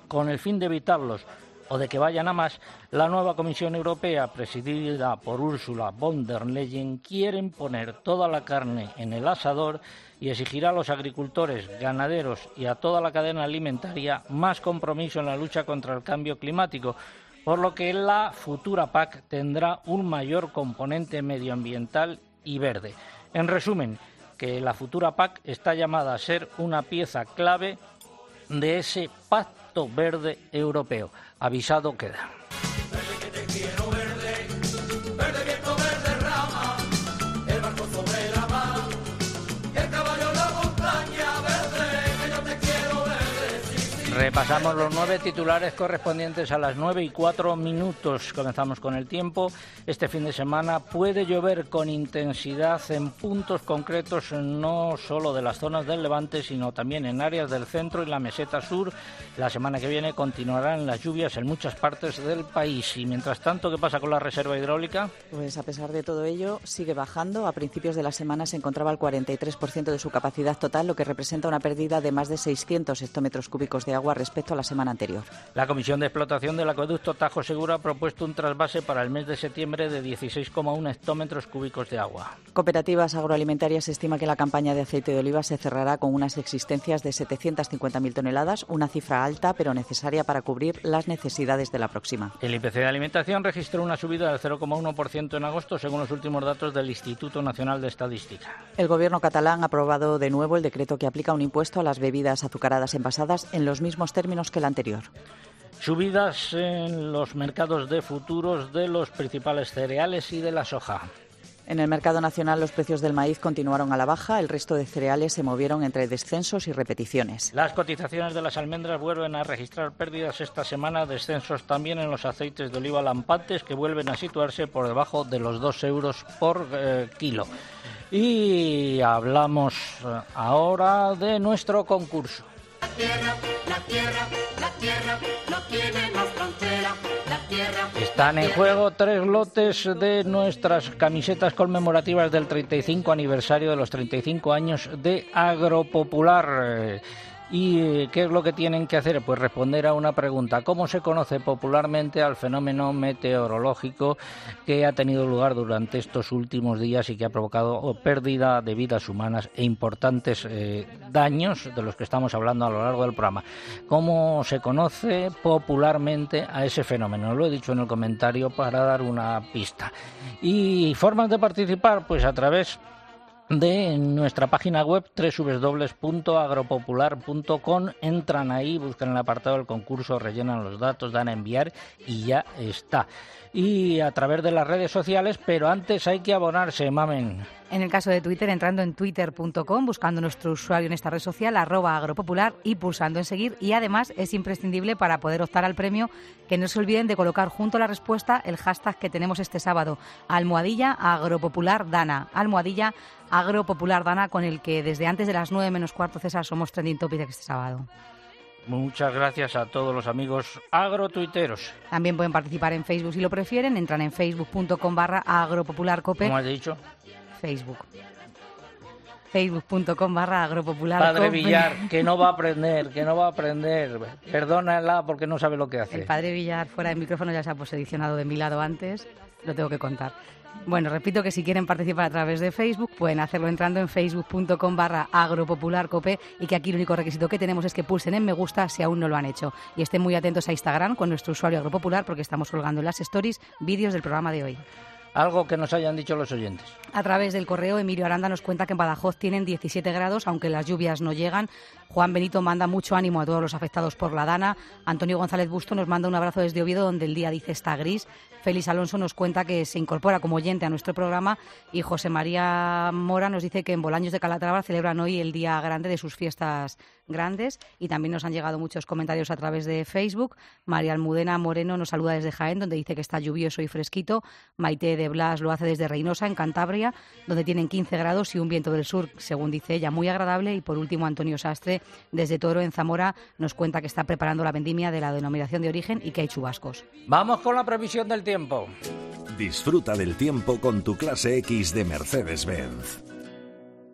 Con el fin de evitarlos o de que vayan a más, la nueva Comisión Europea, presidida por Ursula von der Leyen, quieren poner toda la carne en el asador y exigirá a los agricultores, ganaderos y a toda la cadena alimentaria más compromiso en la lucha contra el cambio climático, por lo que la futura P A C tendrá un mayor componente medioambiental y verde. En resumen, que la futura P A C está llamada a ser una pieza clave de ese Pacto Verde Europeo. Avisado queda. Repasamos los nueve titulares correspondientes a las nueve y cuatro minutos. Comenzamos con el tiempo. Este fin de semana puede llover con intensidad en puntos concretos, no solo de las zonas del Levante, sino también en áreas del centro y la meseta sur. La semana que viene continuarán las lluvias en muchas partes del país. Y mientras tanto, ¿qué pasa con la reserva hidráulica? Pues a pesar de todo ello, sigue bajando. A principios de la semana se encontraba al cuarenta y tres por ciento de su capacidad total, lo que representa una pérdida de más de seiscientos hectómetros cúbicos de agua respecto a la semana anterior. La Comisión de Explotación del Acueducto Tajo Segura ha propuesto un trasvase para el mes de septiembre de dieciséis coma uno hectómetros cúbicos de agua. Cooperativas Agroalimentarias estima que la campaña de aceite de oliva se cerrará con unas existencias de setecientas cincuenta mil toneladas, una cifra alta pero necesaria para cubrir las necesidades de la próxima. El I P C de alimentación registró una subida del cero coma uno por ciento en agosto, según los últimos datos del Instituto Nacional de Estadística. El Gobierno catalán ha aprobado de nuevo el decreto que aplica un impuesto a las bebidas azucaradas envasadas en los mismos términos que el anterior. Subidas en los mercados de futuros de los principales cereales y de la soja. En el mercado nacional los precios del maíz continuaron a la baja, el resto de cereales se movieron entre descensos y repeticiones. Las cotizaciones de las almendras vuelven a registrar pérdidas esta semana, descensos también en los aceites de oliva lampantes, que vuelven a situarse por debajo de los dos euros por eh, kilo. Y hablamos ahora de nuestro concurso. La tierra, la tierra, la tierra no tiene más frontera. La tierra. Están en juego tres lotes de nuestras camisetas conmemorativas del treinta y cinco aniversario de los treinta y cinco años de Agropopular. ¿Y qué es lo que tienen que hacer? Pues responder a una pregunta. ¿Cómo se conoce popularmente al fenómeno meteorológico que ha tenido lugar durante estos últimos días y que ha provocado pérdida de vidas humanas e importantes eh, daños de los que estamos hablando a lo largo del programa? ¿Cómo se conoce popularmente a ese fenómeno? Lo he dicho en el comentario para dar una pista. ¿Y formas de participar? Pues a través de nuestra página web doble u doble u doble u punto agropopular punto com. Entran ahí, buscan el apartado del concurso, rellenan los datos, dan a enviar y ya está. Y a través de las redes sociales, pero antes hay que abonarse, mamen. En el caso de Twitter, entrando en twitter punto com, buscando nuestro usuario en esta red social, arroba agropopular, y pulsando en seguir. Y además es imprescindible para poder optar al premio que no se olviden de colocar junto a la respuesta el hashtag que tenemos este sábado, almohadilla agropopulardana, almohadilla agropopulardana, con el que desde antes de las nueve menos cuarto, César, somos trending topic este sábado. Muchas gracias a todos los amigos agrotuiteros. También pueden participar en Facebook si lo prefieren. Entran en facebook punto com barra agropopularcope. ¿Cómo has dicho? Facebook. facebook punto com barra agropopularcope. Padre Villar, que no va a aprender, que no va a aprender. Perdónala porque no sabe lo que hace. El padre Villar, fuera de micrófono, ya se ha posicionado de mi lado antes. Lo tengo que contar. Bueno, repito que si quieren participar a través de Facebook pueden hacerlo entrando en facebook punto com barra agropopularcope, y que aquí el único requisito que tenemos es que pulsen en me gusta si aún no lo han hecho, y estén muy atentos a Instagram con nuestro usuario agropopular, porque estamos colgando en las stories vídeos del programa de hoy. Algo que nos hayan dicho los oyentes. A través del correo, Emilio Aranda nos cuenta que en Badajoz tienen diecisiete grados, aunque las lluvias no llegan. Juan Benito manda mucho ánimo a todos los afectados por la Dana. Antonio González Busto nos manda un abrazo desde Oviedo, donde el día, dice, está gris. Félix Alonso nos cuenta que se incorpora como oyente a nuestro programa, y José María Mora nos dice que en Bolaños de Calatrava celebran hoy el día grande de sus fiestas grandes. Y también nos han llegado muchos comentarios a través de Facebook. María Almudena Moreno nos saluda desde Jaén, donde dice que está lluvioso y fresquito. Maite de Blas lo hace desde Reynosa, en Cantabria, donde tienen quince grados y un viento del sur, según dice ella, muy agradable. Y por último, Antonio Sastre desde Toro, en Zamora, nos cuenta que está preparando la vendimia de la denominación de origen y que hay chubascos. Vamos con la previsión del tiempo. Disfruta del tiempo con tu clase X de Mercedes-Benz.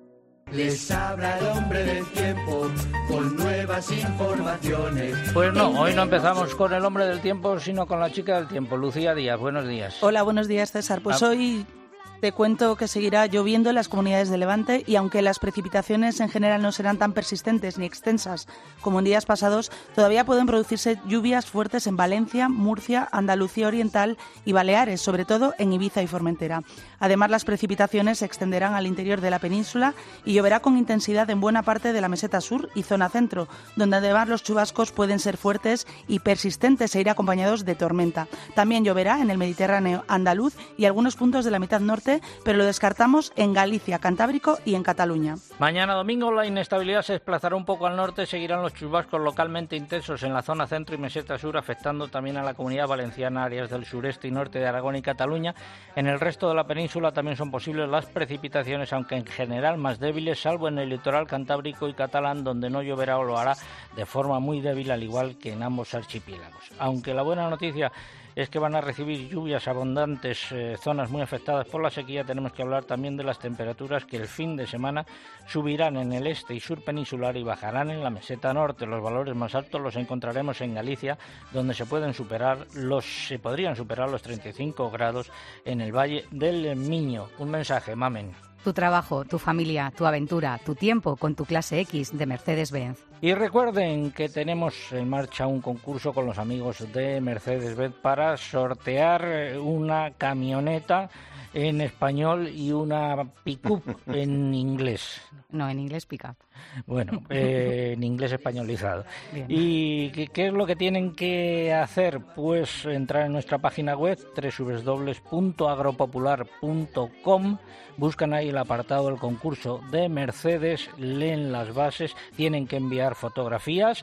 Les habla el hombre del tiempo con nuevas informaciones. Pues no, hoy no empezamos con el hombre del tiempo, sino con la chica del tiempo. Lucía Díaz, buenos días. Hola, buenos días, César. Pues ah. hoy te cuento que seguirá lloviendo en las comunidades de Levante y aunque las precipitaciones en general no serán tan persistentes ni extensas como en días pasados, todavía pueden producirse lluvias fuertes en Valencia, Murcia, Andalucía Oriental y Baleares, sobre todo en Ibiza y Formentera. Además, las precipitaciones se extenderán al interior de la península y lloverá con intensidad en buena parte de la meseta sur y zona centro, donde además los chubascos pueden ser fuertes y persistentes e ir acompañados de tormenta. También lloverá en el Mediterráneo andaluz y algunos puntos de la mitad norte, pero lo descartamos en Galicia, Cantábrico y en Cataluña. Mañana domingo la inestabilidad se desplazará un poco al norte, seguirán los chubascos localmente intensos en la zona centro y meseta sur, afectando también a la Comunidad Valenciana, áreas del sureste y norte de Aragón y Cataluña. En el resto de la península también son posibles las precipitaciones, aunque en general más débiles, salvo en el litoral cantábrico y catalán, donde no lloverá o lo hará de forma muy débil, al igual que en ambos archipiélagos. Aunque la buena noticia es que van a recibir lluvias abundantes, eh, zonas muy afectadas por la sequía, tenemos que hablar también de las temperaturas que el fin de semana subirán en el este y sur peninsular y bajarán en la meseta norte. Los valores más altos los encontraremos en Galicia, donde se pueden superar los se podrían superar los treinta y cinco grados en el Valle del Miño. Un mensaje, Mamen. Tu trabajo, tu familia, tu aventura, tu tiempo con tu clase X de Mercedes-Benz. Y recuerden que tenemos en marcha un concurso con los amigos de Mercedes-Benz para sortear una camioneta en español y una pick-up en inglés. No, en inglés pick-up. Bueno, eh, en inglés españolizado. Bien. ¿Y qué, qué es lo que tienen que hacer? Pues entrar en nuestra página web doble u doble u doble u punto agropopular punto com, buscan ahí el apartado del concurso de Mercedes, leen las bases, tienen que enviar fotografías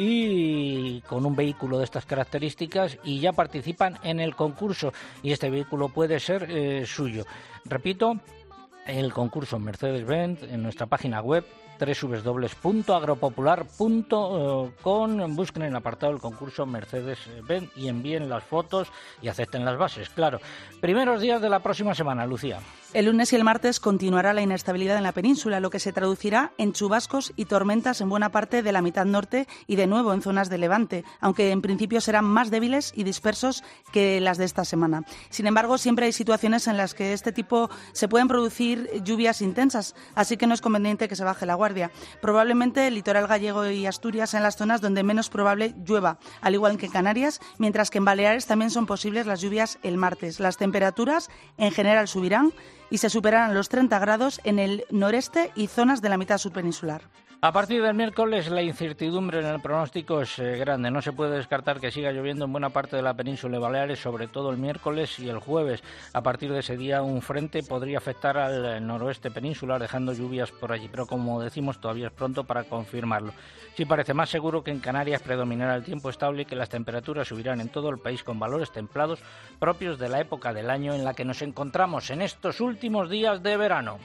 y con un vehículo de estas características y ya participan en el concurso y este vehículo puede ser eh, suyo. Repito, el concurso Mercedes-Benz en nuestra página web doble u doble u doble u punto agropopular punto com, busquen en el apartado del concurso Mercedes-Benz y envíen las fotos y acepten las bases, claro. Primeros días de la próxima semana, Lucía. El lunes y el martes continuará la inestabilidad en la península, lo que se traducirá en chubascos y tormentas en buena parte de la mitad norte y de nuevo en zonas de Levante, aunque en principio serán más débiles y dispersos que las de esta semana. Sin embargo, siempre hay situaciones en las que este tipo se pueden producir lluvias intensas, así que no es conveniente que se baje la guardia. Probablemente el litoral gallego y Asturias sean las zonas donde menos probable llueva, al igual que en Canarias, mientras que en Baleares también son posibles las lluvias el martes. Las temperaturas en general subirán y se superarán los treinta grados en el noreste y zonas de la mitad subpeninsular. A partir del miércoles la incertidumbre en el pronóstico es eh, grande. No se puede descartar que siga lloviendo en buena parte de la península de Baleares, sobre todo el miércoles y el jueves. A partir de ese día un frente podría afectar al noroeste peninsular, dejando lluvias por allí. Pero como decimos, todavía es pronto para confirmarlo. Sí parece más seguro que en Canarias predominará el tiempo estable y que las temperaturas subirán en todo el país con valores templados propios de la época del año en la que nos encontramos en estos últimos días de verano.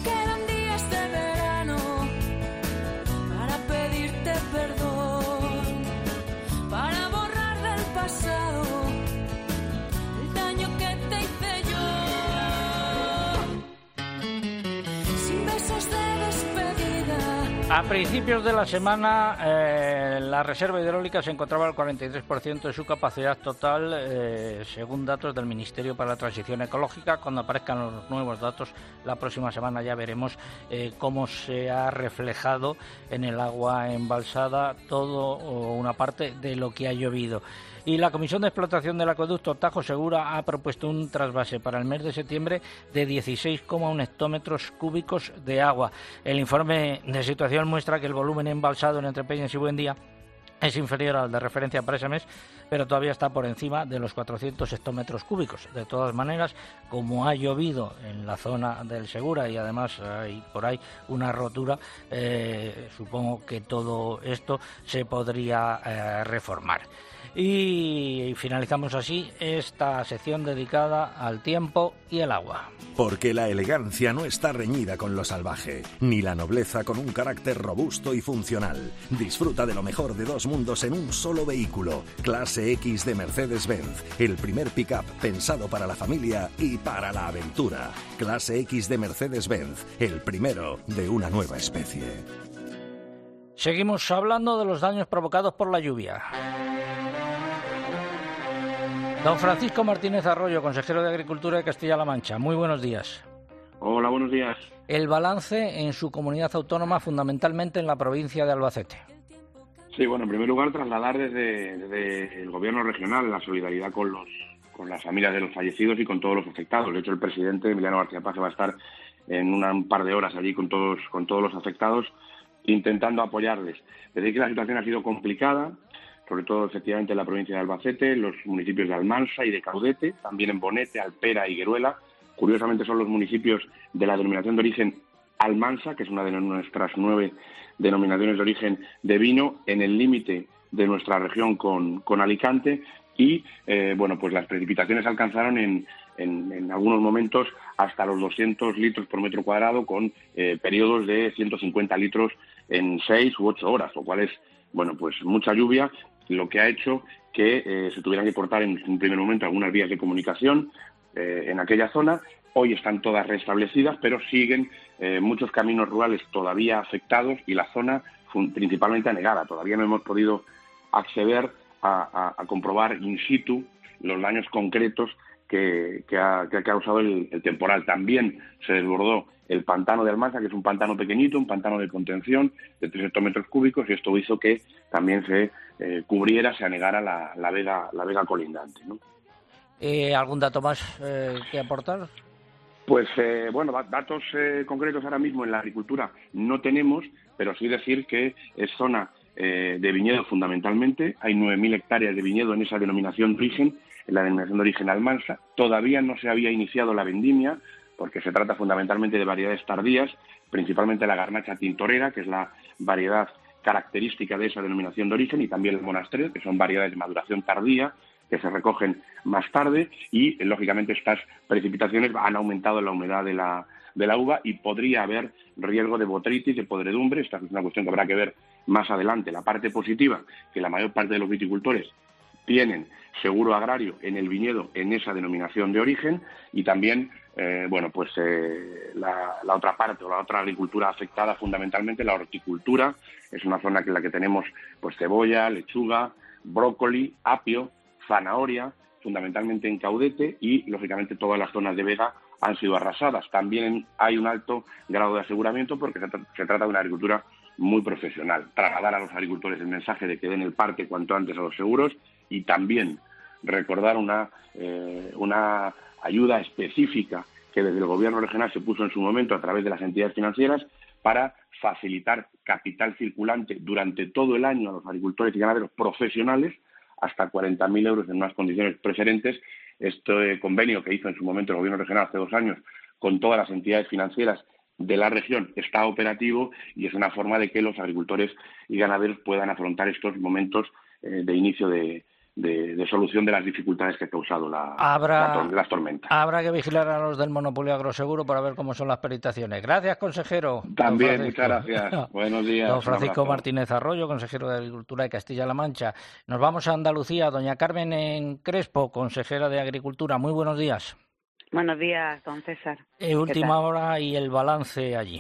A principios de la semana, eh, la reserva hidráulica se encontraba al cuarenta y tres por ciento de su capacidad total, eh, según datos del Ministerio para la Transición Ecológica. Cuando aparezcan los nuevos datos, la próxima semana ya veremos eh, cómo se ha reflejado en el agua embalsada todo o una parte de lo que ha llovido. Y la Comisión de Explotación del Acueducto Tajo Segura ha propuesto un trasvase para el mes de septiembre de dieciséis coma uno hectómetros cúbicos de agua. El informe de situación muestra que el volumen embalsado en Entrepeñas y Buendía es inferior al de referencia para ese mes, pero todavía está por encima de los cuatrocientos hectómetros cúbicos. De todas maneras, como ha llovido en la zona del Segura y además hay por ahí una rotura, eh, supongo que todo esto se podría eh, reformar. Y finalizamos así esta sección dedicada al tiempo y el agua. Porque la elegancia no está reñida con lo salvaje, ni la nobleza con un carácter robusto y funcional. Disfruta de lo mejor de dos mundos en un solo vehículo. Clase X de Mercedes-Benz, el primer pick-up pensado para la familia y para la aventura. Clase X de Mercedes-Benz, el primero de una nueva especie. Seguimos hablando de los daños provocados por la lluvia. Don Francisco Martínez Arroyo, consejero de Agricultura de Castilla-La Mancha. Muy buenos días. Hola, buenos días. El balance en su comunidad autónoma, fundamentalmente en la provincia de Albacete. Sí, bueno, en primer lugar, trasladar desde, desde el gobierno regional la solidaridad con los con las familias de los fallecidos y con todos los afectados. De hecho, el presidente Emiliano García Paje va a estar en una, un par de horas allí con todos con todos los afectados, intentando apoyarles. Desde que la situación ha sido complicada, sobre todo efectivamente en la provincia de Albacete, en los municipios de Almansa y de Caudete, también en Bonete, Alpera y Gueruela. Curiosamente son los municipios de la denominación de origen Almansa, que es una de nuestras nueve denominaciones de origen de vino, en el límite de nuestra región con, con Alicante, y eh, bueno, pues las precipitaciones alcanzaron en, en, en algunos momentos hasta los doscientos litros por metro cuadrado, con eh, periodos de ciento cincuenta litros en seis u ocho horas, lo cual es, bueno, pues mucha lluvia, lo que ha hecho que eh, se tuvieran que cortar en un primer momento algunas vías de comunicación eh, en aquella zona. Hoy están todas restablecidas, pero siguen eh, muchos caminos rurales todavía afectados y la zona principalmente anegada. Todavía no hemos podido acceder a, a, a comprobar in situ los daños concretos que, que, ha, que ha causado el, el temporal. También se desbordó el pantano de Almansa, que es un pantano pequeñito, un pantano de contención de tres hectómetros cúbicos, y esto hizo que también se eh, cubriera, se anegara la, la, vega, la vega colindante, ¿no? Eh, ¿Algún dato más eh, que aportar? Pues, eh, bueno, datos eh, concretos ahora mismo en la agricultura no tenemos, pero sí decir que es zona eh, de viñedo fundamentalmente. Hay nueve mil hectáreas de viñedo en esa denominación de origen, en la denominación de origen Almansa. Todavía no se había iniciado la vendimia, porque se trata fundamentalmente de variedades tardías, principalmente la garnacha tintorera, que es la variedad característica de esa denominación de origen, y también el monastrell, que son variedades de maduración tardía, que se recogen más tarde, y lógicamente estas precipitaciones han aumentado la humedad de la, de la uva y podría haber riesgo de botritis, de podredumbre. Esta es una cuestión que habrá que ver más adelante. La parte positiva, que la mayor parte de los viticultores tienen seguro agrario en el viñedo en esa denominación de origen, y también eh, bueno pues eh, la, la otra parte o la otra agricultura afectada, fundamentalmente la horticultura. Es una zona en la que tenemos pues cebolla, lechuga, brócoli, apio, zanahoria, fundamentalmente en Caudete, y lógicamente todas las zonas de vega han sido arrasadas. También hay un alto grado de aseguramiento porque se, tra- se trata de una agricultura muy profesional. Trasladar a los agricultores el mensaje de que den el parte cuanto antes a los seguros, y también recordar una, eh, una ayuda específica que desde el Gobierno regional se puso en su momento a través de las entidades financieras para facilitar capital circulante durante todo el año a los agricultores y ganaderos profesionales, hasta cuarenta mil euros en unas condiciones preferentes. Este convenio que hizo en su momento el Gobierno regional hace dos años con todas las entidades financieras de la región está operativo, y es una forma de que los agricultores y ganaderos puedan afrontar estos momentos eh, de inicio de, de, de solución de las dificultades que ha causado la, Habrá, la, las tormentas. Habrá que vigilar a los del monopolio agroseguro para ver cómo son las peritaciones. Gracias, consejero. También, muchas gracias. Buenos días. Don Francisco Martínez Arroyo, consejero de Agricultura de Castilla-La Mancha. Nos vamos a Andalucía. Doña Carmen en Crespo, consejera de Agricultura. Muy buenos días. Buenos días, don César. Eh, última hora y el balance allí.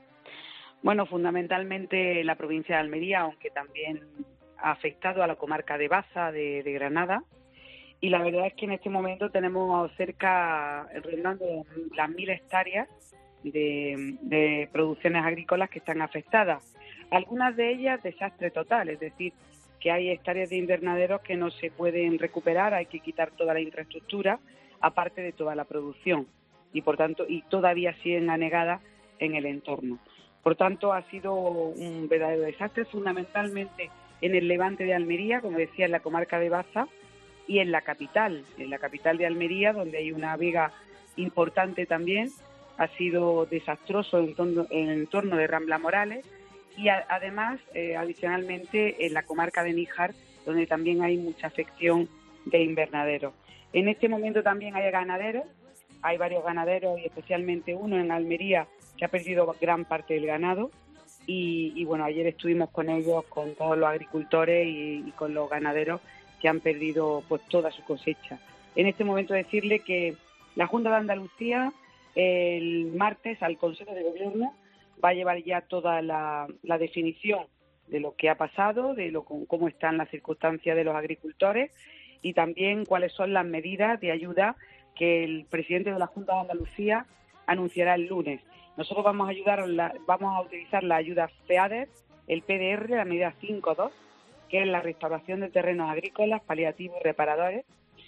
Bueno, fundamentalmente la provincia de Almería, aunque también ha afectado a la comarca de Baza, de, de Granada, y la verdad es que en este momento tenemos cerca, rondando las mil hectáreas de, de producciones agrícolas que están afectadas. Algunas de ellas desastre total, es decir, que hay hectáreas de invernaderos que no se pueden recuperar, hay que quitar toda la infraestructura, aparte de toda la producción, y por tanto y todavía siguen anegadas en el entorno. Por tanto, ha sido un verdadero desastre, fundamentalmente en el levante de Almería, como decía, en la comarca de Baza, y en la capital, en la capital de Almería, donde hay una vega importante también. Ha sido desastroso en torno, en el entorno de Rambla Morales, y a, además, eh, adicionalmente, en la comarca de Níjar, donde también hay mucha afección de invernadero. En este momento también hay ganaderos, hay varios ganaderos y especialmente uno en Almería que ha perdido gran parte del ganado y, y bueno, ayer estuvimos con ellos, con todos los agricultores y, y con los ganaderos que han perdido pues toda su cosecha. En este momento decirle que la Junta de Andalucía el martes al Consejo de Gobierno va a llevar ya toda la, la definición de lo que ha pasado, de lo, cómo están las circunstancias de los agricultores y también cuáles son las medidas de ayuda que el presidente de la Junta de Andalucía anunciará el lunes. Nosotros vamos a ayudar, la, vamos a utilizar la ayuda FEADER, el P D R, la medida cinco punto dos, que es la restauración de terrenos agrícolas, paliativos y reparadores,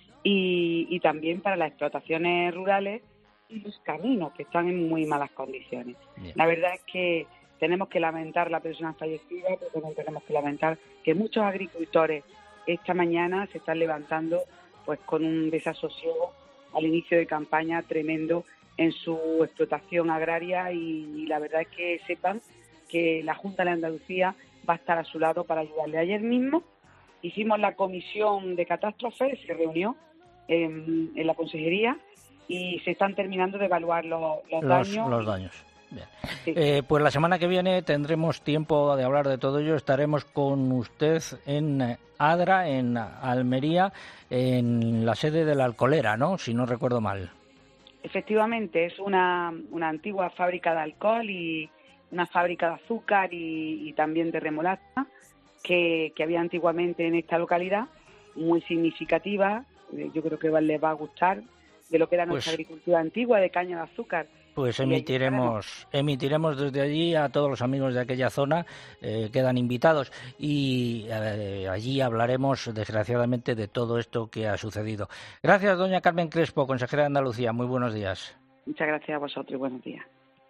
y, y también para las explotaciones rurales y los caminos, que están en muy malas condiciones. Bien. La verdad es que tenemos que lamentar la persona fallecida, pero también tenemos que lamentar que muchos agricultores esta mañana se están levantando pues con un desasosiego al inicio de campaña tremendo en su explotación agraria y, y la verdad es que sepan que la Junta de Andalucía va a estar a su lado para ayudarle. Ayer mismo hicimos la comisión de catástrofes, se reunió en, en la consejería y se están terminando de evaluar los, los, los daños. Los daños. Bien. Sí. Eh, pues la semana que viene tendremos tiempo de hablar de todo ello. Estaremos con usted en Adra, en Almería, en la sede de la Alcolera, ¿no? Si no recuerdo mal. Efectivamente, es una, una antigua fábrica de alcohol y una fábrica de azúcar y, y también de remolacha que, que había antiguamente en esta localidad, muy significativa. Yo creo que les va a gustar de lo que era nuestra pues, agricultura antigua de caña de azúcar. Pues emitiremos emitiremos desde allí a todos los amigos de aquella zona, eh, quedan invitados y eh, allí hablaremos desgraciadamente de todo esto que ha sucedido. Gracias, doña Carmen Crespo, consejera de Andalucía. Muy buenos días. Muchas gracias a vosotros y buenos días.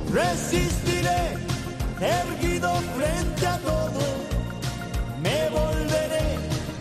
Resistiré, erguido frente a todo, me volveré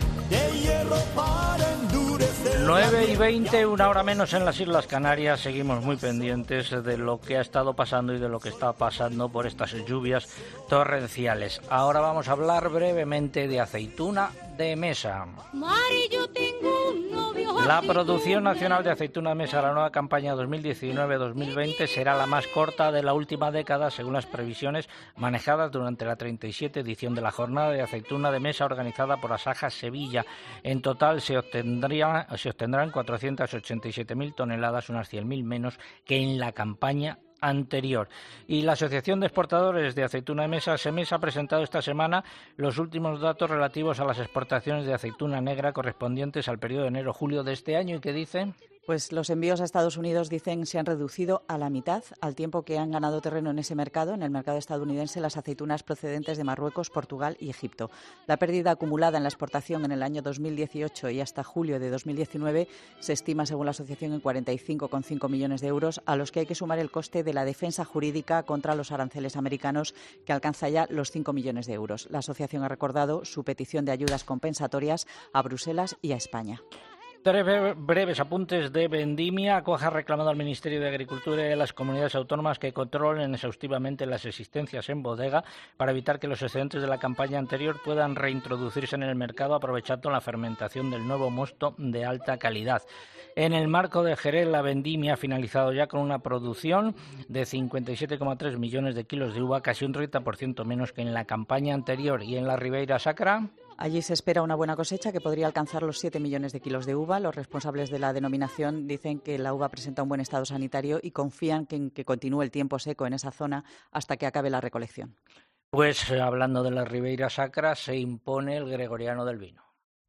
de hierro para endurecer. nueve y veinte, una hora menos en las Islas Canarias. Seguimos muy pendientes de lo que ha estado pasando y de lo que está pasando por estas lluvias torrenciales. Ahora vamos a hablar brevemente de aceituna de mesa. Mari, yo tengo un novio. La producción nacional de aceituna de mesa, la nueva campaña dos mil diecinueve dos mil veinte, será la más corta de la última década, según las previsiones manejadas durante la treinta y siete edición de la jornada de aceituna de mesa organizada por Asaja Sevilla. En total se obtendría, se obtendrán cuatrocientas ochenta y siete mil toneladas, unas cien mil menos que en la campaña anterior. Y la Asociación de Exportadores de Aceituna de Mesa, SEMESA, ha presentado esta semana los últimos datos relativos a las exportaciones de aceituna negra correspondientes al periodo de enero-julio de este año. ¿Y qué dicen? Pues los envíos a Estados Unidos, dicen, se han reducido a la mitad, al tiempo que han ganado terreno en ese mercado, en el mercado estadounidense, las aceitunas procedentes de Marruecos, Portugal y Egipto. La pérdida acumulada en la exportación en el año dos mil dieciocho y hasta julio de dos mil diecinueve se estima, según la asociación, en cuarenta y cinco coma cinco millones de euros, a los que hay que sumar el coste de la defensa jurídica contra los aranceles americanos, que alcanza ya los cinco millones de euros. La asociación ha recordado su petición de ayudas compensatorias a Bruselas y a España. Tres breves apuntes de vendimia. Acoja ha reclamado al Ministerio de Agricultura y a las comunidades autónomas que controlen exhaustivamente las existencias en bodega para evitar que los excedentes de la campaña anterior puedan reintroducirse en el mercado aprovechando la fermentación del nuevo mosto de alta calidad. En el marco de Jerez, la vendimia ha finalizado ya con una producción de cincuenta y siete coma tres millones de kilos de uva, casi un treinta por ciento menos que en la campaña anterior. Y en la Ribeira Sacra, allí se espera una buena cosecha que podría alcanzar los siete millones de kilos de uva. Los responsables de la denominación dicen que la uva presenta un buen estado sanitario y confían que, en que continúe el tiempo seco en esa zona hasta que acabe la recolección. Pues hablando de la Ribeira Sacra, se impone el gregoriano del vino.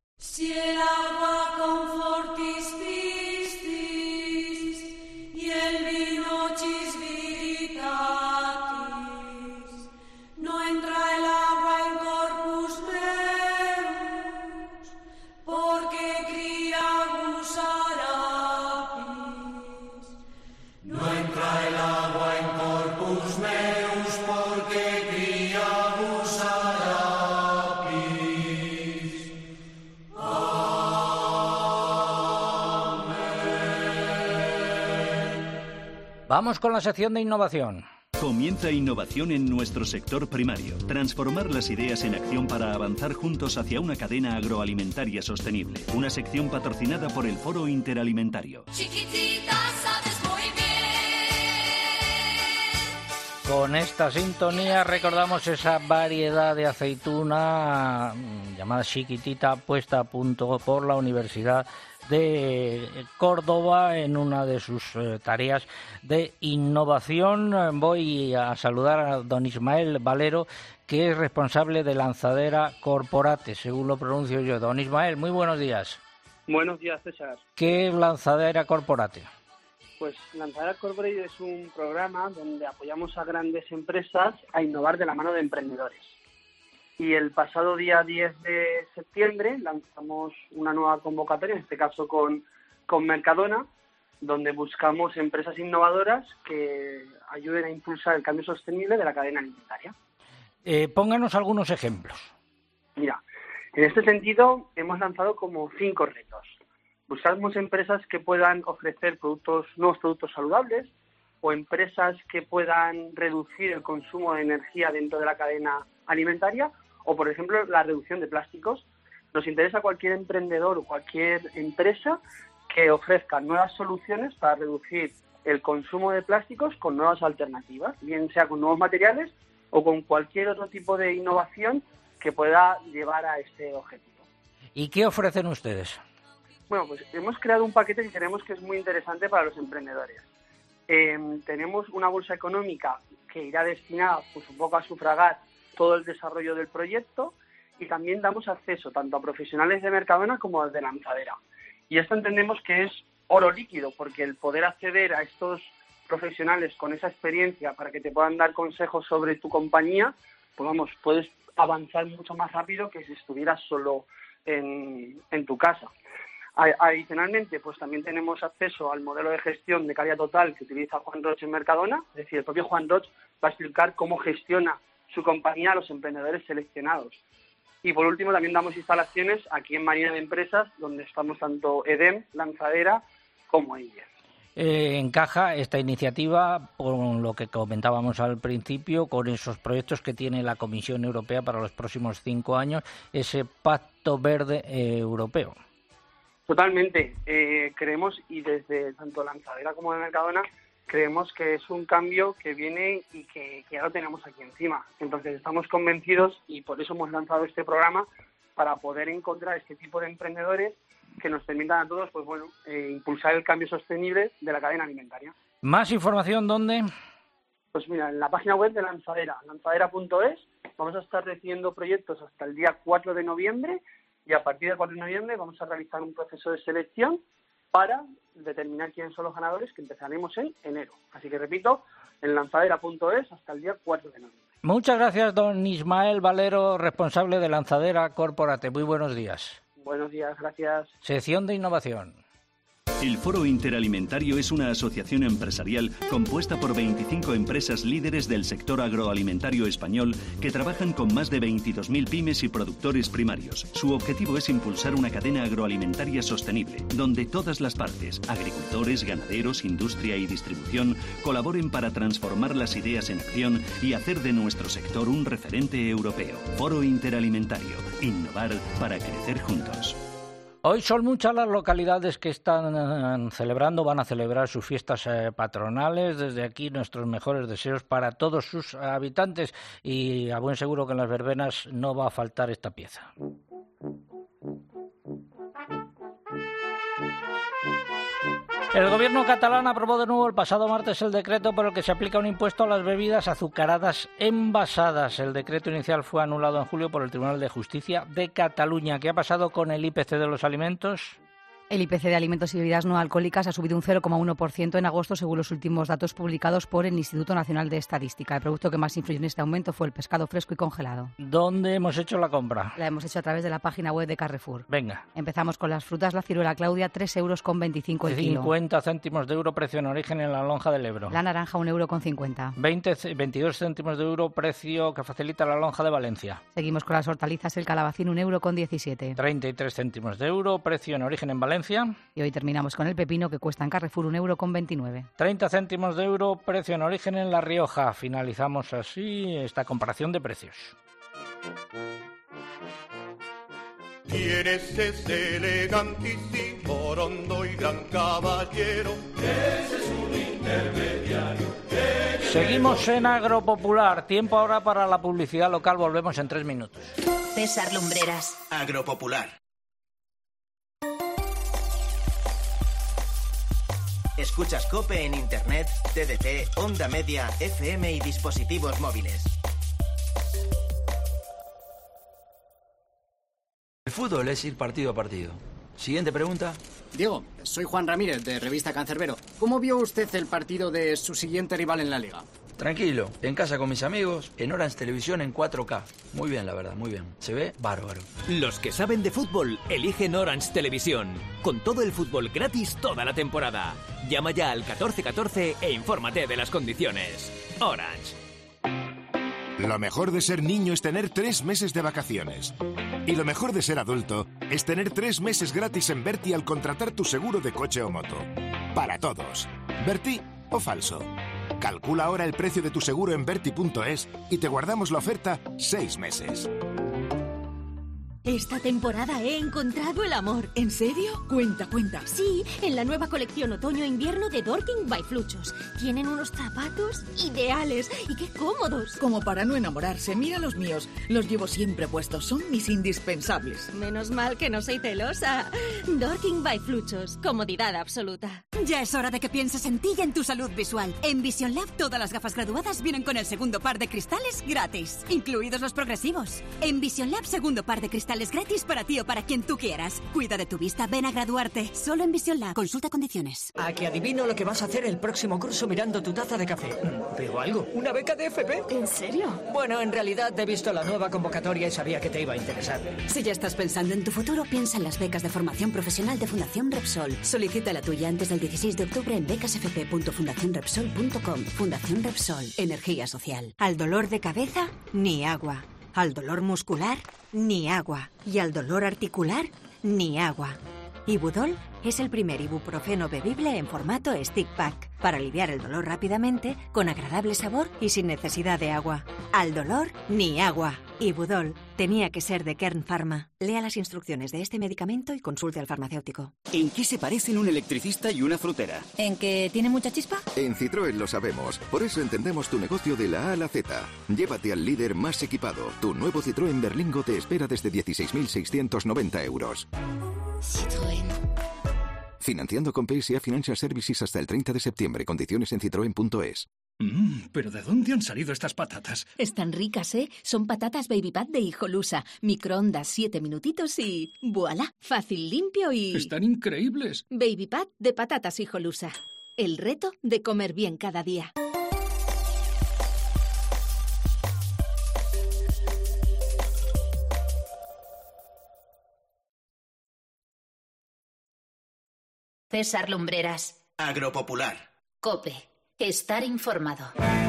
Si el agua confortis pistis y el vino chisviritatis, no entra el agua en corpus meus, porque cría gusarapis. No entra el agua en corpus meus, porque cría gusarapis. Vamos con la sección de innovación. Comienza innovación en nuestro sector primario. Transformar las ideas en acción para avanzar juntos hacia una cadena agroalimentaria sostenible. Una sección patrocinada por el Foro Interalimentario. Chiquitita, sabes muy bien. Con esta sintonía recordamos esa variedad de aceituna llamada chiquitita, puesta a punto por la Universidad de Córdoba en una de sus eh, tareas de innovación. Voy a saludar a don Ismael Valero, que es responsable de Lanzadera Corporate, según lo pronuncio yo. Don Ismael, muy buenos días. Buenos días, César. ¿Qué es Lanzadera Corporate? Pues Lanzadera Corporate es un programa donde apoyamos a grandes empresas a innovar de la mano de emprendedores. Y el pasado día diez de septiembre lanzamos una nueva convocatoria, en este caso con, con Mercadona, donde buscamos empresas innovadoras que ayuden a impulsar el cambio sostenible de la cadena alimentaria. Eh, pónganos algunos ejemplos. Mira, en este sentido hemos lanzado como cinco retos. Buscamos empresas que puedan ofrecer productos, nuevos productos saludables, o empresas que puedan reducir el consumo de energía dentro de la cadena alimentaria, o, por ejemplo, la reducción de plásticos. Nos interesa cualquier emprendedor o cualquier empresa que ofrezca nuevas soluciones para reducir el consumo de plásticos con nuevas alternativas, bien sea con nuevos materiales o con cualquier otro tipo de innovación que pueda llevar a este objetivo. ¿Y qué ofrecen ustedes? Bueno, pues hemos creado un paquete que creemos que es muy interesante para los emprendedores. Eh, tenemos una bolsa económica que irá destinada pues un poco a sufragar todo el desarrollo del proyecto, y también damos acceso tanto a profesionales de Mercadona como de Lanzadera. Y esto entendemos que es oro líquido, porque el poder acceder a estos profesionales con esa experiencia para que te puedan dar consejos sobre tu compañía, pues vamos, puedes avanzar mucho más rápido que si estuvieras solo en, en tu casa. Adicionalmente, pues también tenemos acceso al modelo de gestión de calidad total que utiliza Juan Roig en Mercadona. Es decir, el propio Juan Roig va a explicar cómo gestiona su compañía a los emprendedores seleccionados. Y por último, también damos instalaciones aquí en Marina de Empresas, donde estamos tanto EDEM, Lanzadera, como I E S. Eh, encaja esta iniciativa, con lo que comentábamos al principio, con esos proyectos que tiene la Comisión Europea para los próximos cinco años, ese Pacto Verde eh, Europeo. Totalmente. Eh, creemos, y desde tanto Lanzadera como de Mercadona, creemos que es un cambio que viene y que, que ya lo tenemos aquí encima. Entonces estamos convencidos, y por eso hemos lanzado este programa, para poder encontrar este tipo de emprendedores que nos permitan a todos, pues bueno, eh, impulsar el cambio sostenible de la cadena alimentaria. ¿Más información dónde? Pues mira, en la página web de Lanzadera, lanzadera punto es, vamos a estar recibiendo proyectos hasta el día cuatro de noviembre, y a partir del cuatro de noviembre vamos a realizar un proceso de selección para determinar quiénes son los ganadores, que empezaremos en enero. Así que repito, en lanzadera punto es hasta el día cuatro de noviembre. Muchas gracias, don Ismael Valero, responsable de Lanzadera Corporate. Muy buenos días. Buenos días, gracias. Sección de innovación. El Foro Interalimentario es una asociación empresarial compuesta por veinticinco empresas líderes del sector agroalimentario español que trabajan con más de veintidós mil pymes y productores primarios. Su objetivo es impulsar una cadena agroalimentaria sostenible, donde todas las partes, agricultores, ganaderos, industria y distribución, colaboren para transformar las ideas en acción y hacer de nuestro sector un referente europeo. Foro Interalimentario. Innovar para crecer juntos. Hoy son muchas las localidades que están celebrando, van a celebrar sus fiestas eh, patronales. Desde aquí nuestros mejores deseos para todos sus habitantes, y a buen seguro que en las verbenas no va a faltar esta pieza. El gobierno catalán aprobó de nuevo el pasado martes el decreto por el que se aplica un impuesto a las bebidas azucaradas envasadas. El decreto inicial fue anulado en julio por el Tribunal de Justicia de Cataluña. ¿Qué ha pasado con el I P C de los alimentos? El I P C de alimentos y bebidas no alcohólicas ha subido un cero coma uno por ciento en agosto, según los últimos datos publicados por el Instituto Nacional de Estadística. El producto que más influyó en este aumento fue el pescado fresco y congelado. ¿Dónde hemos hecho la compra? La hemos hecho a través de la página web de Carrefour. Venga. Empezamos con las frutas. La ciruela Claudia, tres euros con veinticinco el kilo. cincuenta céntimos de euro, precio en origen en la lonja del Ebro. La naranja, un euro con cincuenta. veinte, veintidós céntimos de euro, precio que facilita la lonja de Valencia. Seguimos con las hortalizas. El calabacín, un euro con diecisiete. treinta y tres céntimos de euro, precio en origen en Valencia. Valencia. Y hoy terminamos con el pepino, que cuesta en Carrefour un euro con veintinueve. treinta céntimos de euro, precio en origen en La Rioja. Finalizamos así esta comparación de precios. ¿Quién es ese elegantísimo, rondo y gran caballero? Ese es un intermediario. Seguimos en Agropopular. Tiempo ahora para la publicidad local. Volvemos en tres minutos. César Lumbreras. Agropopular. Escuchas COPE en Internet, T D T, Onda Media, F M y dispositivos móviles. El fútbol es ir partido a partido. Siguiente pregunta. Diego, soy Juan Ramírez, de Revista Cancerbero. ¿Cómo vio usted el partido de su siguiente rival en la Liga? Tranquilo, en casa con mis amigos, en Orange Televisión en cuatro K. Muy bien, la verdad, muy bien. Se ve bárbaro. Los que saben de fútbol eligen Orange Televisión. Con todo el fútbol gratis toda la temporada. Llama ya al catorce catorce e infórmate de las condiciones. Orange. Lo mejor de ser niño es tener tres meses de vacaciones. Y lo mejor de ser adulto es tener tres meses gratis en Berti al contratar tu seguro de coche o moto. Para todos. ¿Berti o falso? Calcula ahora el precio de tu seguro en berti punto es y te guardamos la oferta seis meses. Esta temporada he encontrado el amor. ¿En serio? Cuenta, cuenta. Sí, en la nueva colección otoño-invierno de Dorking by Fluchos. Tienen unos zapatos ideales y qué cómodos. Como para no enamorarse, mira los míos. Los llevo siempre puestos, son mis indispensables. Menos mal que no soy celosa. Dorking by Fluchos, comodidad absoluta. Ya es hora de que pienses en ti y en tu salud visual. En Vision Lab todas las gafas graduadas vienen con el segundo par de cristales gratis, incluidos los progresivos. En Vision Lab segundo par de cristales gratis para ti o para quien tú quieras. Cuida de tu vista, ven a graduarte. Solo en Vision Lab. Consulta condiciones. A que adivino lo que vas a hacer el próximo curso mirando tu taza de café. ¿Veo algo? ¿Una beca de F P? ¿En serio? Bueno, en realidad he visto la nueva convocatoria y sabía que te iba a interesar. Si ya estás pensando en tu futuro, piensa en las becas de formación profesional de Fundación Repsol. Solicita la tuya antes del dieciséis de octubre en becas f p punto fundación repsol punto com. Fundación Repsol. Energía social. Al dolor de cabeza, ni agua. Al dolor muscular, ni agua. Y al dolor articular, ni agua. Ibudol es el primer ibuprofeno bebible en formato stick pack para aliviar el dolor rápidamente, con agradable sabor y sin necesidad de agua. Al dolor, ni agua. Ibudol tenía que ser de Kern Pharma. Lea las instrucciones de este medicamento y consulte al farmacéutico. ¿En qué se parecen un electricista y una frutera? ¿En que tiene mucha chispa? En Citroën lo sabemos. Por eso entendemos tu negocio de la A a la Z. Llévate al líder más equipado. Tu nuevo Citroën Berlingo te espera desde dieciséis mil seiscientos noventa euros. Citroën. Financiando con P S A Financial Services hasta el treinta de septiembre. Condiciones en citroen punto es. Mmm, ¿pero de dónde han salido estas patatas? Están ricas, ¿eh? Son patatas Baby Pat de Hijolusa. Microondas siete minutitos y... ¡Voilá! Fácil, limpio y... ¡Están increíbles! Baby Pat de patatas Hijolusa. El reto de comer bien cada día. César Lumbreras. Agropopular. COPE. Estar informado.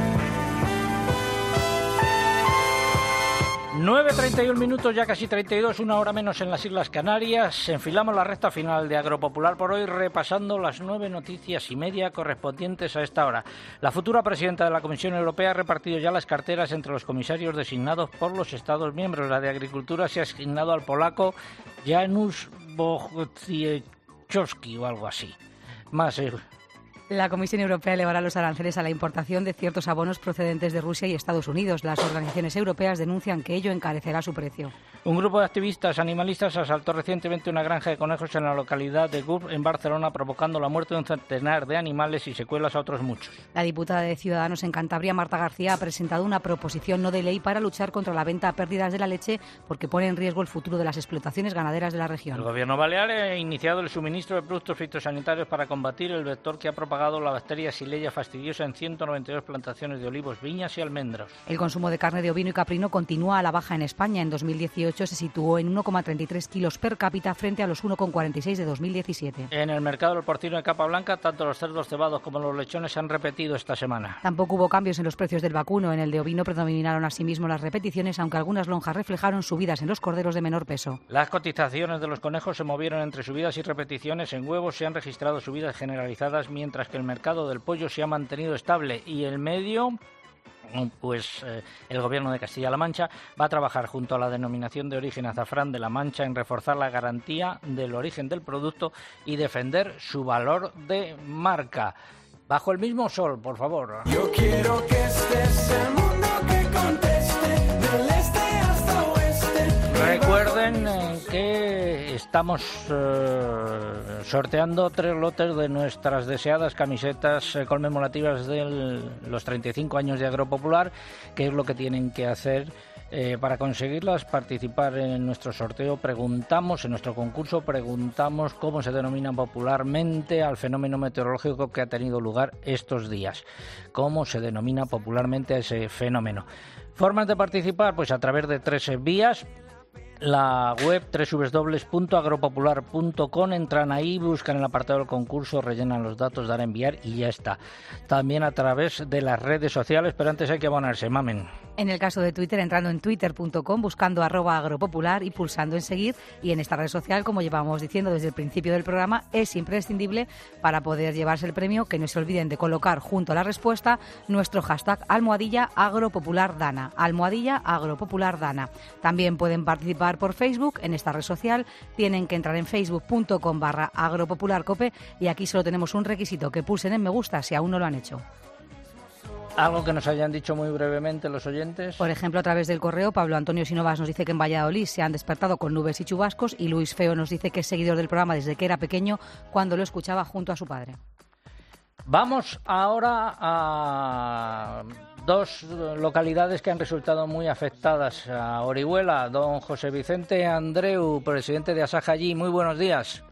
nueve treinta y uno minutos, ya casi treinta y dos, una hora menos en las Islas Canarias. Enfilamos la recta final de Agropopular por hoy, repasando las nueve noticias y media correspondientes a esta hora. La futura presidenta de la Comisión Europea ha repartido ya las carteras entre los comisarios designados por los Estados miembros. La de Agricultura se ha asignado al polaco Janusz Wojciechowski o algo así. Más... Eh, La Comisión Europea elevará los aranceles a la importación de ciertos abonos procedentes de Rusia y Estados Unidos. Las organizaciones europeas denuncian que ello encarecerá su precio. Un grupo de activistas animalistas asaltó recientemente una granja de conejos en la localidad de Gurb, en Barcelona, provocando la muerte de un centenar de animales y secuelas a otros muchos. La diputada de Ciudadanos en Cantabria, Marta García, ha presentado una proposición no de ley para luchar contra la venta a pérdidas de la leche porque pone en riesgo el futuro de las explotaciones ganaderas de la región. El Gobierno balear ha iniciado el suministro de productos fitosanitarios para combatir el vector que ha propagado propagado la bacteria Xylella fastidiosa en ciento noventa y dos plantaciones de olivos, viñas y almendros. El consumo de carne de ovino y caprino continúa a la baja en España. En dos mil dieciocho se situó en uno coma treinta y tres kilos per cápita frente a los uno coma cuarenta y seis de dos mil diecisiete. En el mercado del porcino de capa blanca, tanto los cerdos cebados como los lechones se han repetido esta semana. Tampoco hubo cambios en los precios del vacuno. En el de ovino predominaron asimismo las repeticiones, aunque algunas lonjas reflejaron subidas en los corderos de menor peso. Las cotizaciones de los conejos se movieron entre subidas y repeticiones. En huevos se han registrado subidas generalizadas, mientras que el mercado del pollo se ha mantenido estable. Y el medio, pues eh, el Gobierno de Castilla-La Mancha va a trabajar junto a la denominación de origen azafrán de La Mancha en reforzar la garantía del origen del producto y defender su valor de marca. Bajo el mismo sol, por favor. Yo quiero que estés el mundo que conteste, del este hasta oeste. Recuerden eh, que estamos eh, sorteando tres lotes de nuestras deseadas camisetas eh, conmemorativas de los treinta y cinco años de Agropopular. ¿Qué es lo que tienen que hacer? Eh, para conseguirlas, participar en nuestro sorteo, preguntamos, en nuestro concurso, preguntamos cómo se denomina popularmente al fenómeno meteorológico que ha tenido lugar estos días. ¿Cómo se denomina popularmente a ese fenómeno? Formas de participar, pues a través de tres vías. La web doble u doble u doble u punto agropopular punto com, entran ahí, buscan el apartado del concurso, rellenan los datos, dan a enviar y ya está. También a través de las redes sociales, pero antes hay que abonarse, mamen. En el caso de Twitter, entrando en twitter punto com, buscando arroba agropopular y pulsando en seguir. Y en esta red social, como llevamos diciendo desde el principio del programa, es imprescindible para poder llevarse el premio que no se olviden de colocar junto a la respuesta nuestro hashtag almohadilla agropopulardana. Almohadilla agropopulardana. También pueden participar por Facebook en esta red social. Tienen que entrar en facebook punto com barra agropopularcope y aquí solo tenemos un requisito, que pulsen en me gusta si aún no lo han hecho. ¿Algo que nos hayan dicho muy brevemente los oyentes? Por ejemplo, a través del correo, Pablo Antonio Sinovas nos dice que en Valladolid se han despertado con nubes y chubascos, y Luis Feo nos dice que es seguidor del programa desde que era pequeño, cuando lo escuchaba junto a su padre. Vamos ahora a dos localidades que han resultado muy afectadas. A Orihuela, don José Vicente Andreu, presidente de Asaja allí. Muy buenos días.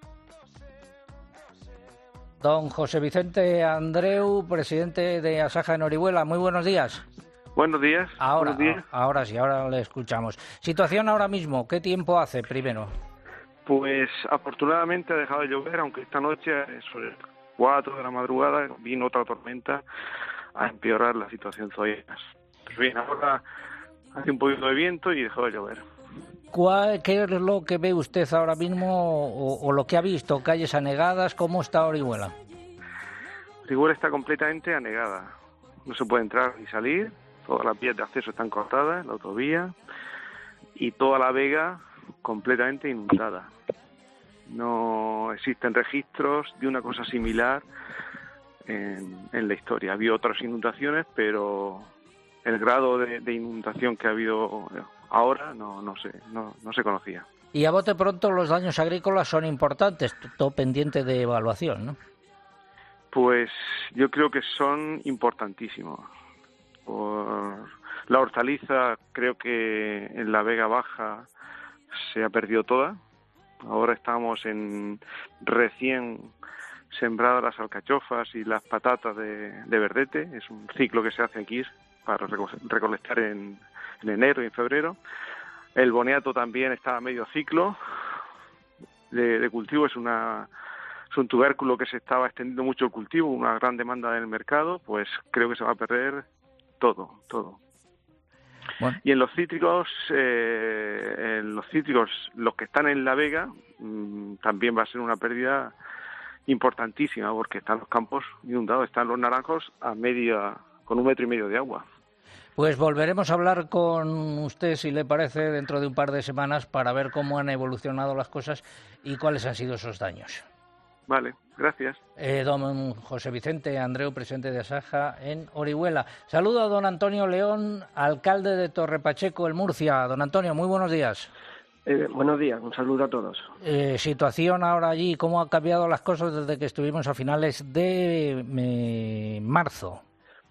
Don José Vicente Andreu, presidente de Asaja en Orihuela. Muy buenos días. Buenos días. Ahora, buenos días. ahora sí, ahora le escuchamos. Situación ahora mismo, ¿qué tiempo hace primero? Pues afortunadamente ha dejado de llover, aunque esta noche, sobre las cuatro de la madrugada, vino otra tormenta a empeorar la situación todavía más. Pues bien, ahora hace un poquito de viento y dejó de llover. ¿Cuál, ¿Qué es lo que ve usted ahora mismo o, o lo que ha visto? ¿Calles anegadas? ¿Cómo está Orihuela? Orihuela está completamente anegada. No se puede entrar ni salir. Todas las vías de acceso están cortadas, la autovía, y toda la vega completamente inundada. No existen registros de una cosa similar en, en la historia. Ha habido otras inundaciones, pero el grado de, de inundación que ha habido ahora no, no, se, no, no se conocía. Y a bote pronto los daños agrícolas son importantes, todo pendiente de evaluación, ¿no? Pues yo creo que son importantísimos. Por la hortaliza, creo que en la Vega Baja se ha perdido toda. Ahora estamos en recién sembradas las alcachofas y las patatas de, de verdete. Es un ciclo que se hace aquí para recolectar en, en enero y en febrero. El boniato también está a medio ciclo de, de cultivo. Es una es un tubérculo que se estaba extendiendo mucho el cultivo, una gran demanda en el mercado. Pues creo que se va a perder todo, todo. Bueno. Y en los cítricos, eh, en los cítricos, los que están en la vega, mmm, también va a ser una pérdida importantísima, porque están los campos inundados, están los naranjos a media, con un metro y medio de agua. Pues volveremos a hablar con usted, si le parece, dentro de un par de semanas para ver cómo han evolucionado las cosas y cuáles han sido esos daños. Vale, gracias. Eh, don José Vicente Andreu, presidente de Asaja en Orihuela. Saludo a don Antonio León, alcalde de Torrepacheco, en Murcia. Don Antonio, muy buenos días. Eh, buenos días, un saludo a todos. Eh, situación ahora allí, ¿cómo han cambiado las cosas desde que estuvimos a finales de eh, marzo?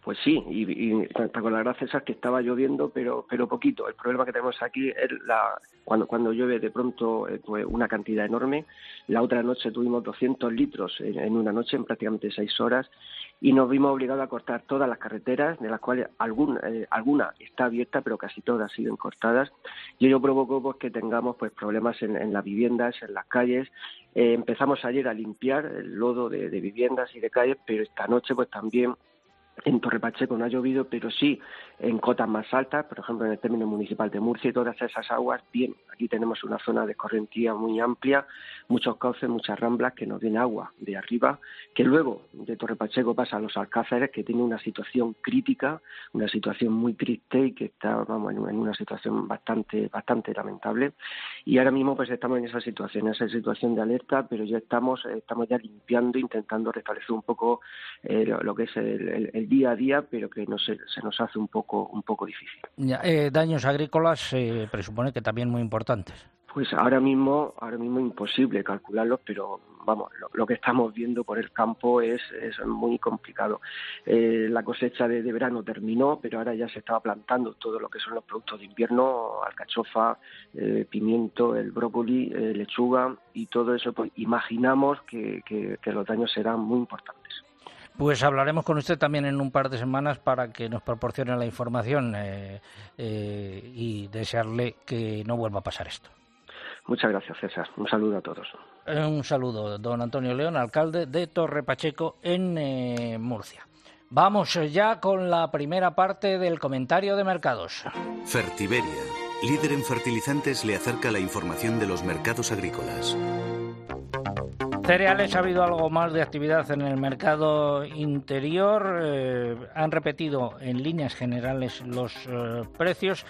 Pues sí, y, y te acordarás, César, que estaba lloviendo, pero pero poquito. El problema que tenemos aquí es la cuando cuando llueve de pronto eh, pues una cantidad enorme. La otra noche tuvimos doscientos litros en, en una noche, en prácticamente seis horas, y nos vimos obligados a cortar todas las carreteras, de las cuales alguna, eh, alguna está abierta, pero casi todas siguen cortadas, y ello provocó pues, que tengamos pues problemas en, en las viviendas, en las calles. Eh, empezamos ayer a limpiar el lodo de, de viviendas y de calles, pero esta noche pues también en Torre Pacheco no ha llovido, pero sí en cotas más altas, por ejemplo en el término municipal de Murcia, y todas esas aguas, bien, aquí tenemos una zona de escorrentía muy amplia, muchos cauces, muchas ramblas, que nos viene agua de arriba, que luego de Torre Pacheco pasa a los Alcázares, que tiene una situación crítica, una situación muy triste y que está, vamos, en una situación bastante bastante lamentable, y ahora mismo pues estamos en esa situación, en esa situación de alerta, pero ya estamos estamos ya limpiando, intentando restablecer un poco eh, lo, lo que es el, el, el día a día, pero que no se, se nos hace un poco un poco difícil. Ya, eh, daños agrícolas se eh, presupone que también muy importantes. Pues ahora mismo ahora mismo imposible calcularlos, pero vamos, lo, lo que estamos viendo por el campo es, es muy complicado. Eh, la cosecha de, de verano terminó, pero ahora ya se estaba plantando todo lo que son los productos de invierno, alcachofa, eh, pimiento, el brócoli, eh, lechuga, y todo eso, pues imaginamos que, que, que los daños serán muy importantes. Pues hablaremos con usted también en un par de semanas para que nos proporcione la información eh, eh, y desearle que no vuelva a pasar esto. Muchas gracias, César. Un saludo a todos. Eh, un saludo, don Antonio León, alcalde de Torre Pacheco en eh, Murcia. Vamos ya con la primera parte del comentario de mercados. Fertiberia, líder en fertilizantes, le acerca la información de los mercados agrícolas. Cereales, ha habido algo más de actividad en el mercado interior. Eh, han repetido en líneas generales los eh, precios,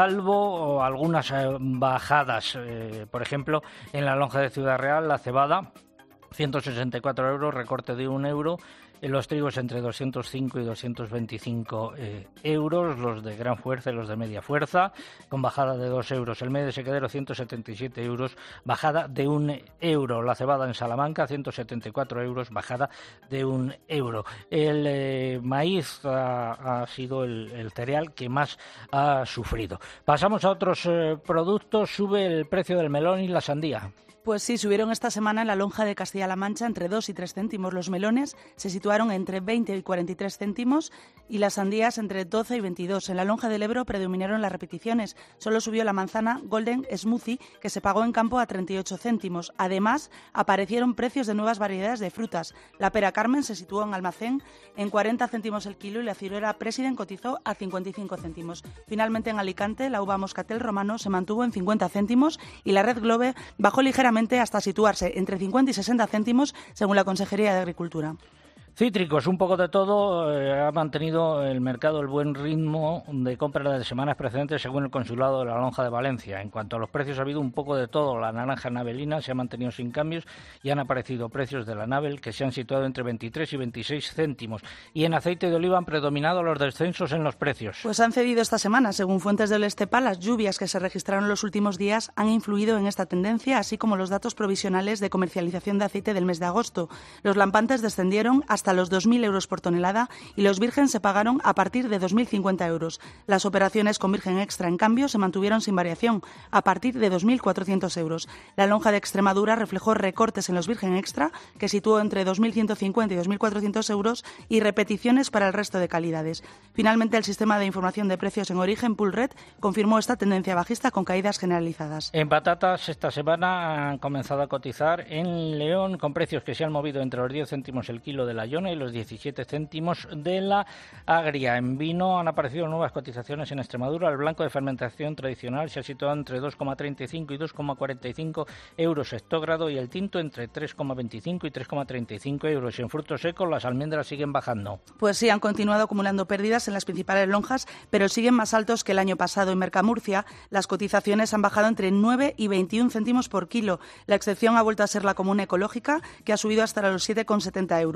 salvo algunas eh, bajadas. Eh, por ejemplo, en la lonja de Ciudad Real, la cebada, ciento sesenta y cuatro euros, recorte de un euro. Los trigos entre doscientos cinco y doscientos veinticinco eh, euros, los de gran fuerza y los de media fuerza, con bajada de dos euros. El medio sequedero, ciento setenta y siete euros, bajada de un euro. La cebada en Salamanca, ciento setenta y cuatro euros, bajada de un euro. El eh, maíz ha, ha sido el, el cereal que más ha sufrido. Pasamos a otros eh, productos. Sube el precio del melón y la sandía. Pues sí, subieron esta semana en la lonja de Castilla-La Mancha entre dos y tres céntimos. Los melones se situaron entre veinte y cuarenta y tres céntimos y las sandías entre doce y veintidós. En la lonja del Ebro predominaron las repeticiones. Solo subió la manzana Golden Smoothie, que se pagó en campo a treinta y ocho céntimos. Además, aparecieron precios de nuevas variedades de frutas. La pera Carmen se situó en almacén en cuarenta céntimos el kilo y la ciruela President cotizó a cincuenta y cinco céntimos. Finalmente, en Alicante, la uva Moscatel Romano se mantuvo en cincuenta céntimos y la Red Globe bajó ligeramente hasta situarse entre cincuenta y sesenta céntimos, según la Consejería de Agricultura. Cítricos, un poco de todo. Eh, ha mantenido el mercado el buen ritmo de compra de semanas precedentes, según el Consulado de la Lonja de Valencia. En cuanto a los precios, ha habido un poco de todo. La naranja navelina se ha mantenido sin cambios y han aparecido precios de la navel que se han situado entre veintitrés y veintiséis céntimos. Y en aceite de oliva han predominado los descensos en los precios. Pues han cedido esta semana. Según fuentes del Estepa, las lluvias que se registraron los últimos días han influido en esta tendencia, así como los datos provisionales de comercialización de aceite del mes de agosto. Los lampantes descendieron hasta hasta los dos mil euros por tonelada y los virgen se pagaron a partir de dos mil cincuenta euros. Las operaciones con virgen extra, en cambio, se mantuvieron sin variación, a partir de dos mil cuatrocientos euros. La lonja de Extremadura reflejó recortes en los virgen extra, que situó entre dos mil ciento cincuenta y dos mil cuatrocientos euros, y repeticiones para el resto de calidades. Finalmente, el sistema de información de precios en origen, Pulred, confirmó esta tendencia bajista con caídas generalizadas. En patatas, esta semana han comenzado a cotizar en León con precios que se han movido entre los diez céntimos el kilo de la Yona y los diecisiete céntimos de la Agria. En vino han aparecido nuevas cotizaciones en Extremadura. El blanco de fermentación tradicional se ha situado entre dos coma treinta y cinco y dos coma cuarenta y cinco euros hectógrado y el tinto entre tres coma veinticinco y tres coma treinta y cinco euros. Y en frutos secos las almendras siguen bajando. Pues sí, han continuado acumulando pérdidas en las principales lonjas, pero siguen más altos que el año pasado. En Mercamurcia las cotizaciones han bajado entre nueve y veintiún céntimos por kilo. La excepción ha vuelto a ser la común ecológica, que ha subido hasta los siete coma setenta euros. En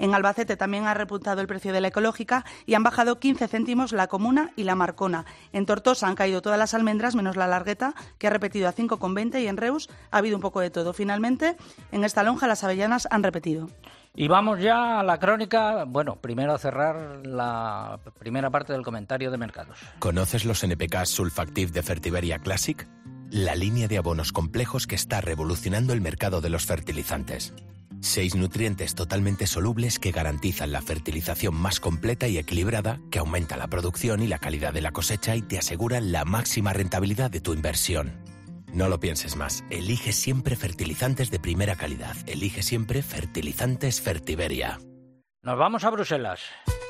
En Albacete también ha repuntado el precio de la ecológica y han bajado quince céntimos la comuna y la marcona. En Tortosa han caído todas las almendras menos la largueta, que ha repetido a cinco con veinte, y en Reus ha habido un poco de todo. Finalmente, en esta lonja las avellanas han repetido. Y vamos ya a la crónica. Bueno, primero a cerrar la primera parte del comentario de mercados. ¿Conoces los N P K Sulfactive de Fertiberia Classic? La línea de abonos complejos que está revolucionando el mercado de los fertilizantes. Seis nutrientes totalmente solubles que garantizan la fertilización más completa y equilibrada, que aumenta la producción y la calidad de la cosecha y te aseguran la máxima rentabilidad de tu inversión. No lo pienses más. Elige siempre fertilizantes de primera calidad. Elige siempre Fertilizantes Fertiberia. Nos vamos a Bruselas.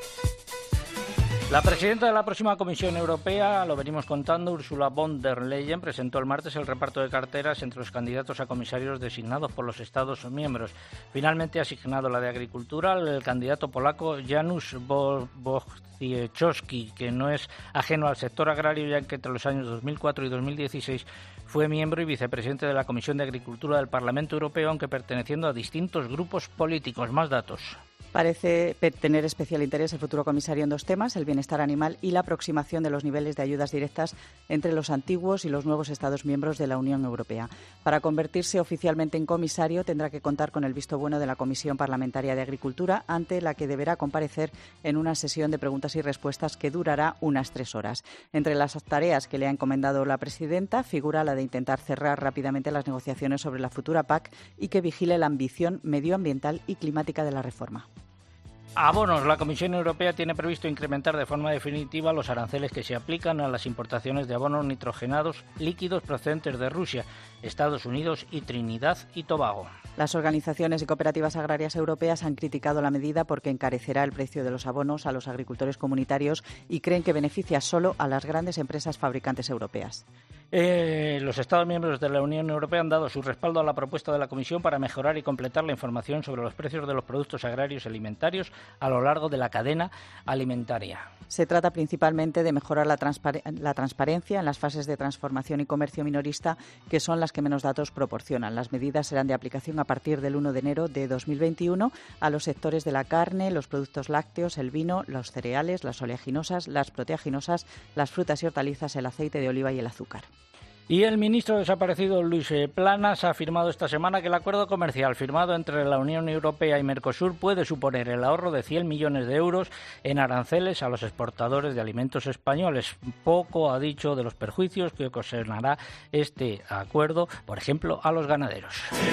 La presidenta de la próxima Comisión Europea, lo venimos contando, Ursula von der Leyen, presentó el martes el reparto de carteras entre los candidatos a comisarios designados por los Estados miembros. Finalmente ha asignado la de Agricultura el candidato polaco Janusz Wojciechowski, que no es ajeno al sector agrario, ya que entre los años dos mil cuatro y dos mil dieciséis fue miembro y vicepresidente de la Comisión de Agricultura del Parlamento Europeo, aunque perteneciendo a distintos grupos políticos. Más datos. Parece tener especial interés el futuro comisario en dos temas, el bienestar animal y la aproximación de los niveles de ayudas directas entre los antiguos y los nuevos Estados miembros de la Unión Europea. Para convertirse oficialmente en comisario tendrá que contar con el visto bueno de la Comisión Parlamentaria de Agricultura, ante la que deberá comparecer en una sesión de preguntas y respuestas que durará unas tres horas. Entre las tareas que le ha encomendado la presidenta figura la de intentar cerrar rápidamente las negociaciones sobre la futura P A C y que vigile la ambición medioambiental y climática de la reforma. Abonos. La Comisión Europea tiene previsto incrementar de forma definitiva los aranceles que se aplican a las importaciones de abonos nitrogenados líquidos procedentes de Rusia, Estados Unidos y Trinidad y Tobago. Las organizaciones y cooperativas agrarias europeas han criticado la medida porque encarecerá el precio de los abonos a los agricultores comunitarios y creen que beneficia solo a las grandes empresas fabricantes europeas. Eh, los Estados miembros de la Unión Europea han dado su respaldo a la propuesta de la Comisión para mejorar y completar la información sobre los precios de los productos agrarios y alimentarios a lo largo de la cadena alimentaria. Se trata principalmente de mejorar la, transpar- la transparencia en las fases de transformación y comercio minorista, que son las que menos datos proporcionan. Las medidas serán de aplicación a partir del uno de enero de dos mil veintiuno a los sectores de la carne, los productos lácteos, el vino, los cereales, las oleaginosas, las proteaginosas, las frutas y hortalizas, el aceite de oliva y el azúcar. Y el ministro desaparecido Luis Planas ha afirmado esta semana que el acuerdo comercial firmado entre la Unión Europea y Mercosur puede suponer el ahorro de cien millones de euros en aranceles a los exportadores de alimentos españoles. Poco ha dicho de los perjuicios que ocasionará este acuerdo, por ejemplo, a los ganaderos.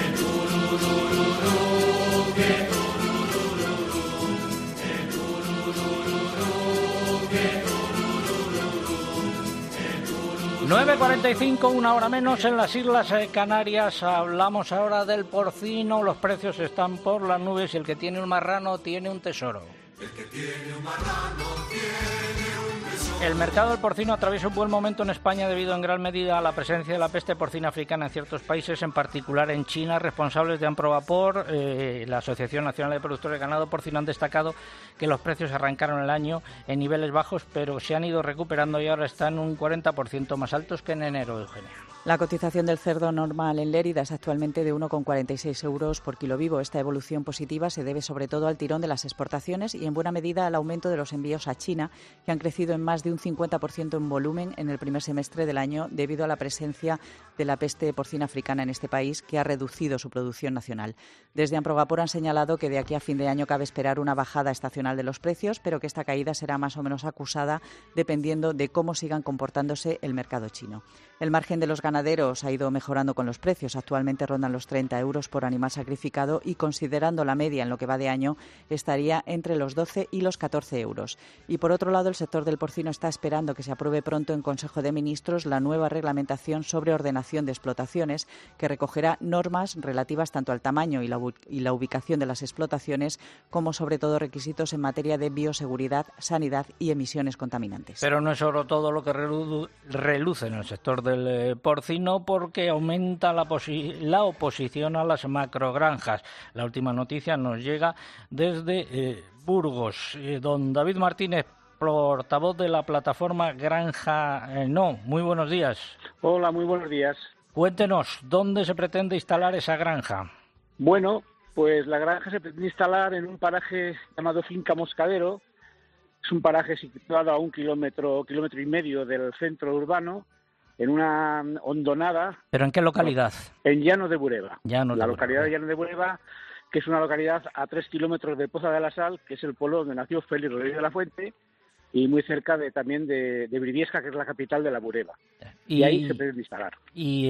nueve cuarenta y cinco, una hora menos en las Islas Canarias. Hablamos ahora del porcino. Los precios están por las nubes y el que tiene un marrano tiene un tesoro. El que tiene un marrano tiene un tesoro. El mercado del porcino atraviesa un buen momento en España debido en gran medida a la presencia de la peste porcina africana en ciertos países, en particular en China. Responsables de Amprovapor, eh, la Asociación Nacional de Productores de Ganado Porcino, han destacado que los precios arrancaron el año en niveles bajos, pero se han ido recuperando y ahora están un cuarenta por ciento más altos que en enero, Eugenia. La cotización del cerdo normal en Lérida es actualmente de uno con cuarenta y seis euros por kilo vivo. Esta evolución positiva se debe sobre todo al tirón de las exportaciones y en buena medida al aumento de los envíos a China, que han crecido en más de un cincuenta por ciento en volumen en el primer semestre del año debido a la presencia de la peste porcina africana en este país, que ha reducido su producción nacional. Desde Amprovapor han señalado que de aquí a fin de año cabe esperar una bajada estacional de los precios, pero que esta caída será más o menos acusada dependiendo de cómo sigan comportándose el mercado chino. El margen de los ganaderos ha ido mejorando con los precios. Actualmente rondan los treinta euros por animal sacrificado y, considerando la media en lo que va de año, estaría entre los doce y los catorce euros. Y por otro lado, el sector del porcino está esperando que se apruebe pronto en Consejo de Ministros la nueva reglamentación sobre ordenación de explotaciones, que recogerá normas relativas tanto al tamaño y la, y la ubicación de las explotaciones, como sobre todo requisitos en materia de bioseguridad, sanidad y emisiones contaminantes. Pero no es oro todo lo que reluce en el sector del eh, porcino, porque aumenta la, posi- la oposición a las macrogranjas. La última noticia nos llega desde eh, Burgos. Eh, don David Martínez, portavoz de la plataforma Granja eh, No. Muy buenos días. Hola, muy buenos días. Cuéntenos, ¿dónde se pretende instalar esa granja? Bueno, Pues la granja se pretende instalar en un paraje llamado Finca Moscadero. Es un paraje situado a un kilómetro, kilómetro y medio del centro urbano, en una hondonada. ¿Pero en qué localidad? En Llano de Bureba. Llano de la Bureba. localidad de Llano de Bureba, que es una localidad a tres kilómetros de Poza de la Sal, que es el pueblo donde nació Félix Rodríguez de la Fuente, y muy cerca de, también de, de Briviesca, que es la capital de la Bureba. Y, y ahí se pretende instalar. ¿Y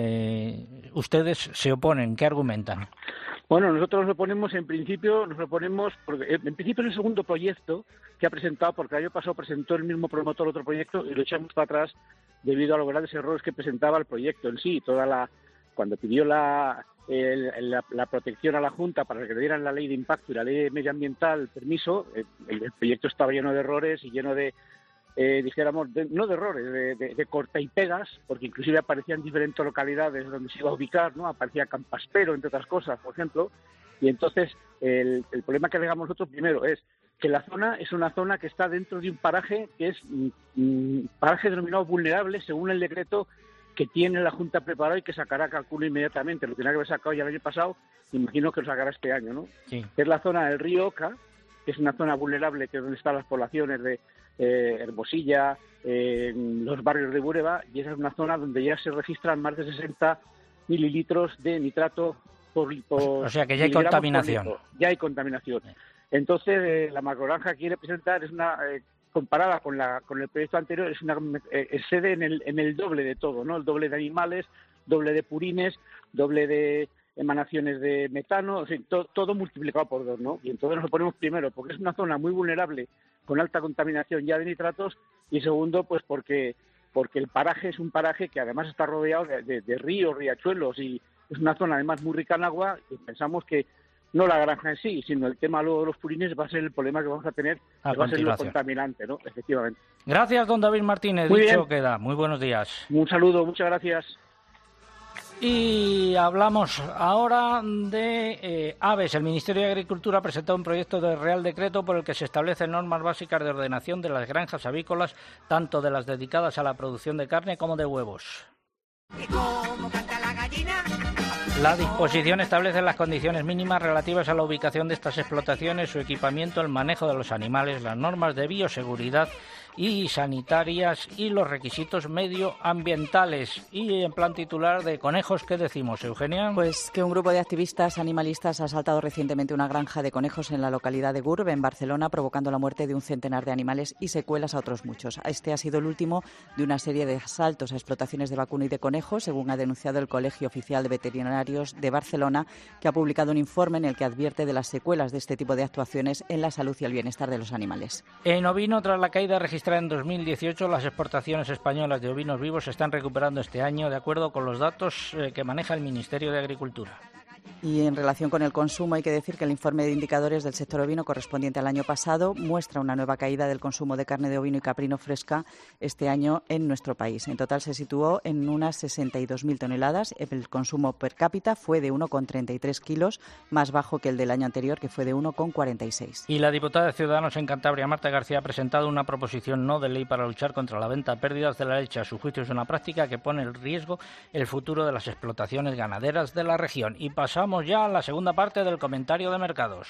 eh, ustedes se oponen? ¿Qué argumentan? Bueno, nosotros nos oponemos, en principio, nos oponemos, porque en principio es el segundo proyecto que ha presentado, porque el año pasado presentó el mismo promotor otro proyecto y lo echamos para atrás debido a los grandes errores que presentaba el proyecto en sí. Toda la Cuando pidió la, el, la, la protección a la Junta para que le dieran la ley de impacto y la ley medioambiental, el permiso, el, el proyecto estaba lleno de errores y lleno de, eh, dijéramos, de, no de errores, de, de, de corta y pegas, porque inclusive aparecían diferentes localidades donde se iba a ubicar, ¿no? Aparecía Campaspero, entre otras cosas, por ejemplo, y entonces el, el problema que alegamos nosotros primero es que la zona es una zona que está dentro de un paraje que es un paraje denominado vulnerable según el decreto que tiene la Junta preparado y que sacará, calculo, inmediatamente. Lo tenía que haber sacado ya el año pasado, imagino que lo sacará este año, ¿no? Sí. Es la zona del río Oca, que es una zona vulnerable, que es donde están las poblaciones de eh, Hermosilla, eh, los barrios de Bureba, y esa es una zona donde ya se registran más de sesenta mililitros de nitrato por, por o sea que ya hay contaminación. Ya hay contaminación. Entonces, eh, la macrogranja que quiere presentar es una... Eh, comparada con la con el proyecto anterior, es una eh, excede en el en el doble de todo, ¿no? El doble de animales, doble de purines, doble de emanaciones de metano, o sea, to, todo multiplicado por dos, ¿no? Y entonces nos ponemos primero porque es una zona muy vulnerable con alta contaminación ya de nitratos, y segundo, pues porque porque el paraje es un paraje que además está rodeado de, de, de ríos, riachuelos, y es una zona además muy rica en agua, y pensamos que no la granja en sí, sino el tema luego de los purines va a ser el problema que vamos a tener, a que va a ser lo contaminante, ¿no? Efectivamente. Gracias, don David Martínez. Muy Dicho bien. queda. Muy buenos días. Un saludo, muchas gracias. Y hablamos ahora de eh, aves. El Ministerio de Agricultura ha presentado un proyecto de Real Decreto por el que se establecen normas básicas de ordenación de las granjas avícolas, tanto de las dedicadas a la producción de carne como de huevos. ¿Y cómo canta la gallina? La disposición establece las condiciones mínimas relativas a la ubicación de estas explotaciones, su equipamiento, el manejo de los animales, las normas de bioseguridad y sanitarias y los requisitos medioambientales. Y en plan titular de conejos, ¿qué decimos, Eugenia? Pues que un grupo de activistas animalistas ha asaltado recientemente una granja de conejos en la localidad de Gurb, en Barcelona, provocando la muerte de un centenar de animales y secuelas a otros muchos. Este ha sido el último de una serie de asaltos a explotaciones de vacuno y de conejos, según ha denunciado el Colegio Oficial de Veterinarios de Barcelona, que ha publicado un informe en el que advierte de las secuelas de este tipo de actuaciones en la salud y el bienestar de los animales. En ovino, tras la caída registrada en dos mil dieciocho, las exportaciones españolas de ovinos vivos se están recuperando este año, de acuerdo con los datos eh, que maneja el Ministerio de Agricultura. Y en relación con el consumo, hay que decir que el informe de indicadores del sector ovino correspondiente al año pasado muestra una nueva caída del consumo de carne de ovino y caprino fresca este año en nuestro país. En total se situó en unas sesenta y dos mil toneladas. El consumo per cápita fue de uno coma treinta y tres kilos, más bajo que el del año anterior, que fue de uno coma cuarenta y seis. Y la diputada de Ciudadanos en Cantabria, Marta García, ha presentado una proposición no de ley para luchar contra la venta a pérdidas de la leche. A su juicio es una práctica que pone en riesgo el futuro de las explotaciones ganaderas de la región. Y pasamos ya a la segunda parte del comentario de mercados.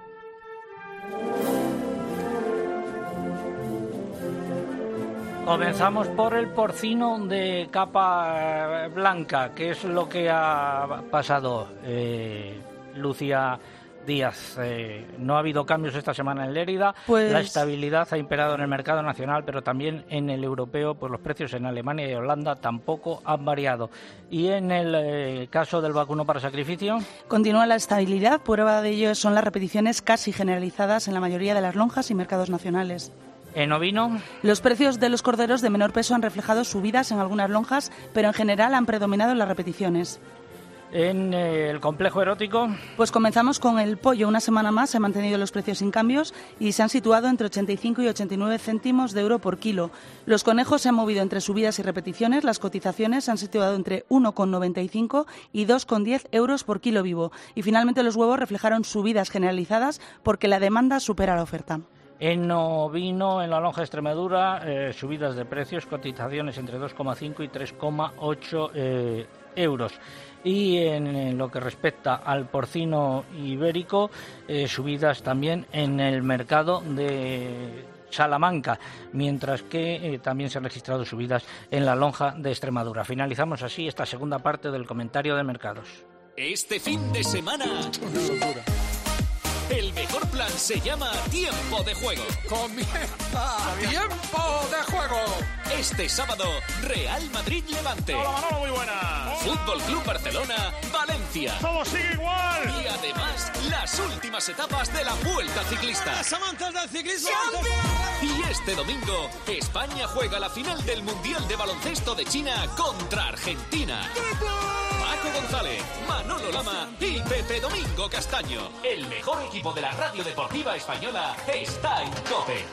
Comenzamos por el porcino de capa blanca. ¿Qué es lo que ha pasado, eh, Lucía Díaz? Eh, no ha habido cambios esta semana en Lérida. Pues... La estabilidad ha imperado en el mercado nacional, pero también en el europeo, pues los precios en Alemania y Holanda tampoco han variado. Y en el eh, caso del vacuno para sacrificio, continúa la estabilidad. Prueba de ello son las repeticiones casi generalizadas en la mayoría de las lonjas y mercados nacionales. En ovino, los precios de los corderos de menor peso han reflejado subidas en algunas lonjas, pero en general han predominado las repeticiones. En eh, el complejo erótico, pues comenzamos con el pollo. Una semana más se han mantenido los precios sin cambios y se han situado entre ochenta y cinco y ochenta y nueve céntimos de euro por kilo. Los conejos se han movido entre subidas y repeticiones. Las cotizaciones se han situado entre uno coma noventa y cinco y dos coma diez euros por kilo vivo. Y finalmente los huevos reflejaron subidas generalizadas porque la demanda supera la oferta. En ovino, en la lonja de Extremadura, eh, subidas de precios, cotizaciones entre dos coma cinco y tres coma ocho eh, euros. Y en, en lo que respecta al porcino ibérico, eh, subidas también en el mercado de Salamanca, mientras que eh, también se han registrado subidas en la lonja de Extremadura. Finalizamos así esta segunda parte del comentario de mercados. Este fin de semana, el mejor plan se llama Tiempo de Juego. ¡Comienza! ¡Tiempo de Juego! Este sábado, Real Madrid-Levante. Hola, Manolo, muy buena. Fútbol Club Barcelona-Valencia. Todo sigue igual. Y además, las últimas etapas de la Vuelta Ciclista. Las amantes del ciclismo. Y este domingo, España juega la final del Mundial de Baloncesto de China contra Argentina. Paco González, Manolo Lama y Pepe Domingo Castaño. El mejor equipo de la radio deportiva española está en COPE.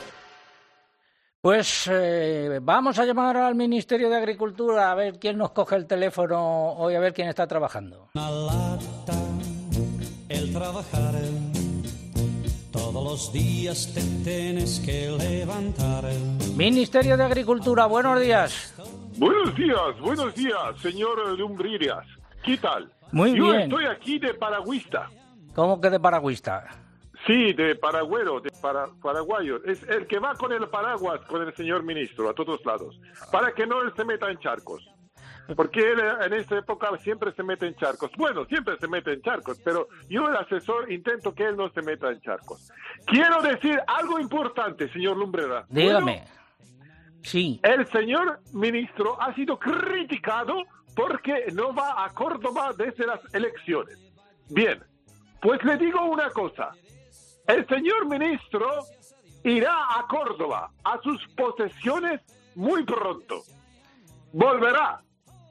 Pues eh, vamos a llamar al Ministerio de Agricultura a ver quién nos coge el teléfono hoy, a ver quién está trabajando. Una lata, el trabajar, todos los días te tienes que levantar. Ministerio de Agricultura, buenos días. Buenos días, buenos días, señor Lumbreras. ¿Qué tal? Muy Yo bien. estoy aquí de paragüista. ¿Cómo que de paragüista? Sí, de paragüero, de para, paraguayo. Es el que va con el paraguas, con el señor ministro, a todos lados, para que no él se meta en charcos. Porque él en esta época siempre se mete en charcos. Bueno, siempre se mete en charcos, pero yo, el asesor, intento que él no se meta en charcos. Quiero decir algo importante, señor Lumbrera. Dígame. Sí. El señor ministro ha sido criticado porque no va a Córdoba desde las elecciones. Bien, pues le digo una cosa. El señor ministro irá a Córdoba, a sus posesiones, muy pronto. Volverá.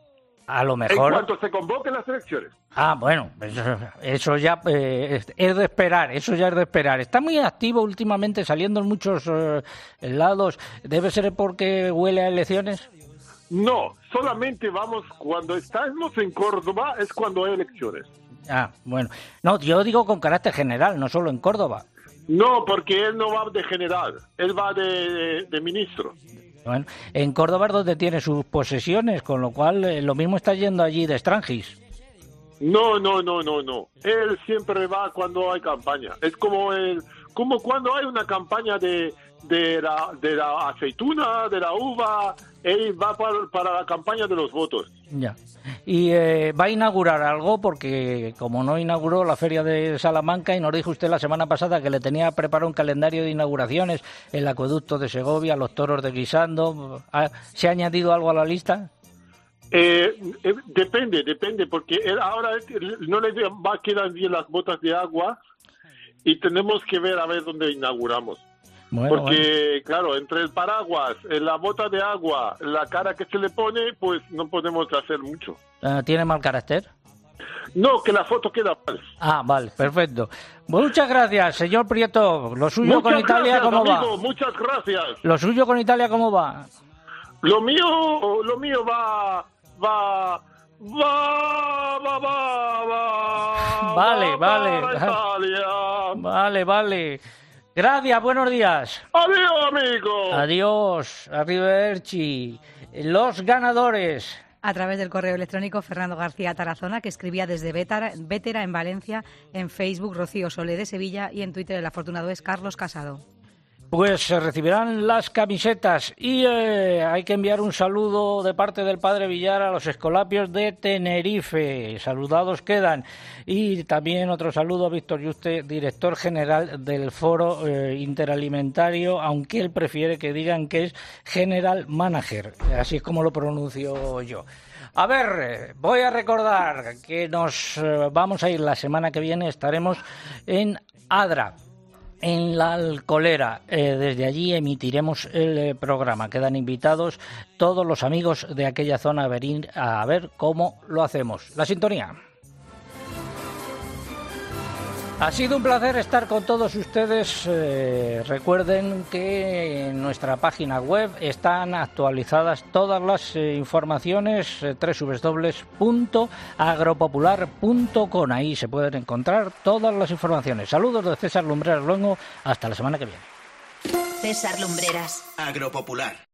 A lo mejor. En cuanto se convoquen las elecciones. Ah, bueno, eso, eso ya eh, es de esperar, eso ya es de esperar. Está muy activo últimamente, saliendo en muchos eh, lados. ¿Debe ser porque huele a elecciones? No, solamente vamos, cuando estamos en Córdoba es cuando hay elecciones. Ah, bueno. No, yo digo con carácter general, no solo en Córdoba. No, porque él no va de general, él va de, de, de ministro. Bueno, en Córdoba es donde tiene sus posesiones, con lo cual eh, lo mismo está yendo allí de extranjis. No, no, no, no, no. Él siempre va cuando hay campaña. Es como el, como cuando hay una campaña de, de, la, de la aceituna, de la uva. Él va para, para la campaña de los votos. Ya. Y eh, va a inaugurar algo porque como no inauguró la feria de Salamanca y nos dijo usted la semana pasada que le tenía preparado un calendario de inauguraciones, el acueducto de Segovia, los toros de Guisando, ¿se ha añadido algo a la lista? Eh, eh, depende, depende, porque él ahora no le va a quedar bien las botas de agua y tenemos que ver a ver dónde inauguramos. Bueno, porque, bueno. claro, entre el paraguas, la bota de agua, la cara que se le pone, pues no podemos hacer mucho. ¿Tiene mal carácter? No, que la foto queda mal. Ah, vale, perfecto. Muchas gracias, señor Prieto. Lo suyo muchas con Italia, gracias, ¿cómo amigo, va? Muchas gracias. Lo suyo con Italia, ¿cómo va? Lo mío, lo mío va, va, va, va, va, va. Vale, va vale. para Italia. Vale, vale. Gracias, buenos días. Adiós, amigo. Adiós, arrivederci. Los ganadores. A través del correo electrónico Fernando García Tarazona, que escribía desde Bétara, Bétera en Valencia, en Facebook Rocío Solé de Sevilla y en Twitter el afortunado es Carlos Casado. Pues se recibirán las camisetas y eh, hay que enviar un saludo de parte del padre Villar a los escolapios de Tenerife. Saludados quedan. Y también otro saludo a Víctor Yuste, director general del Foro eh, Interalimentario, aunque él prefiere que digan que es General Manager. Así es como lo pronuncio yo. A ver, voy a recordar que nos eh, vamos a ir la semana que viene, estaremos en Adra, en la Alcolera. Eh, desde allí emitiremos el eh, programa. Quedan invitados todos los amigos de aquella zona a venir a ver cómo lo hacemos. La sintonía. Ha sido un placer estar con todos ustedes. Eh, recuerden que en nuestra página web están actualizadas todas las eh, informaciones, eh, doble u doble u doble u punto agropopular punto com. Ahí se pueden encontrar todas las informaciones. Saludos de César Lumbreras Luengo. Hasta la semana que viene. César Lumbreras. Agropopular.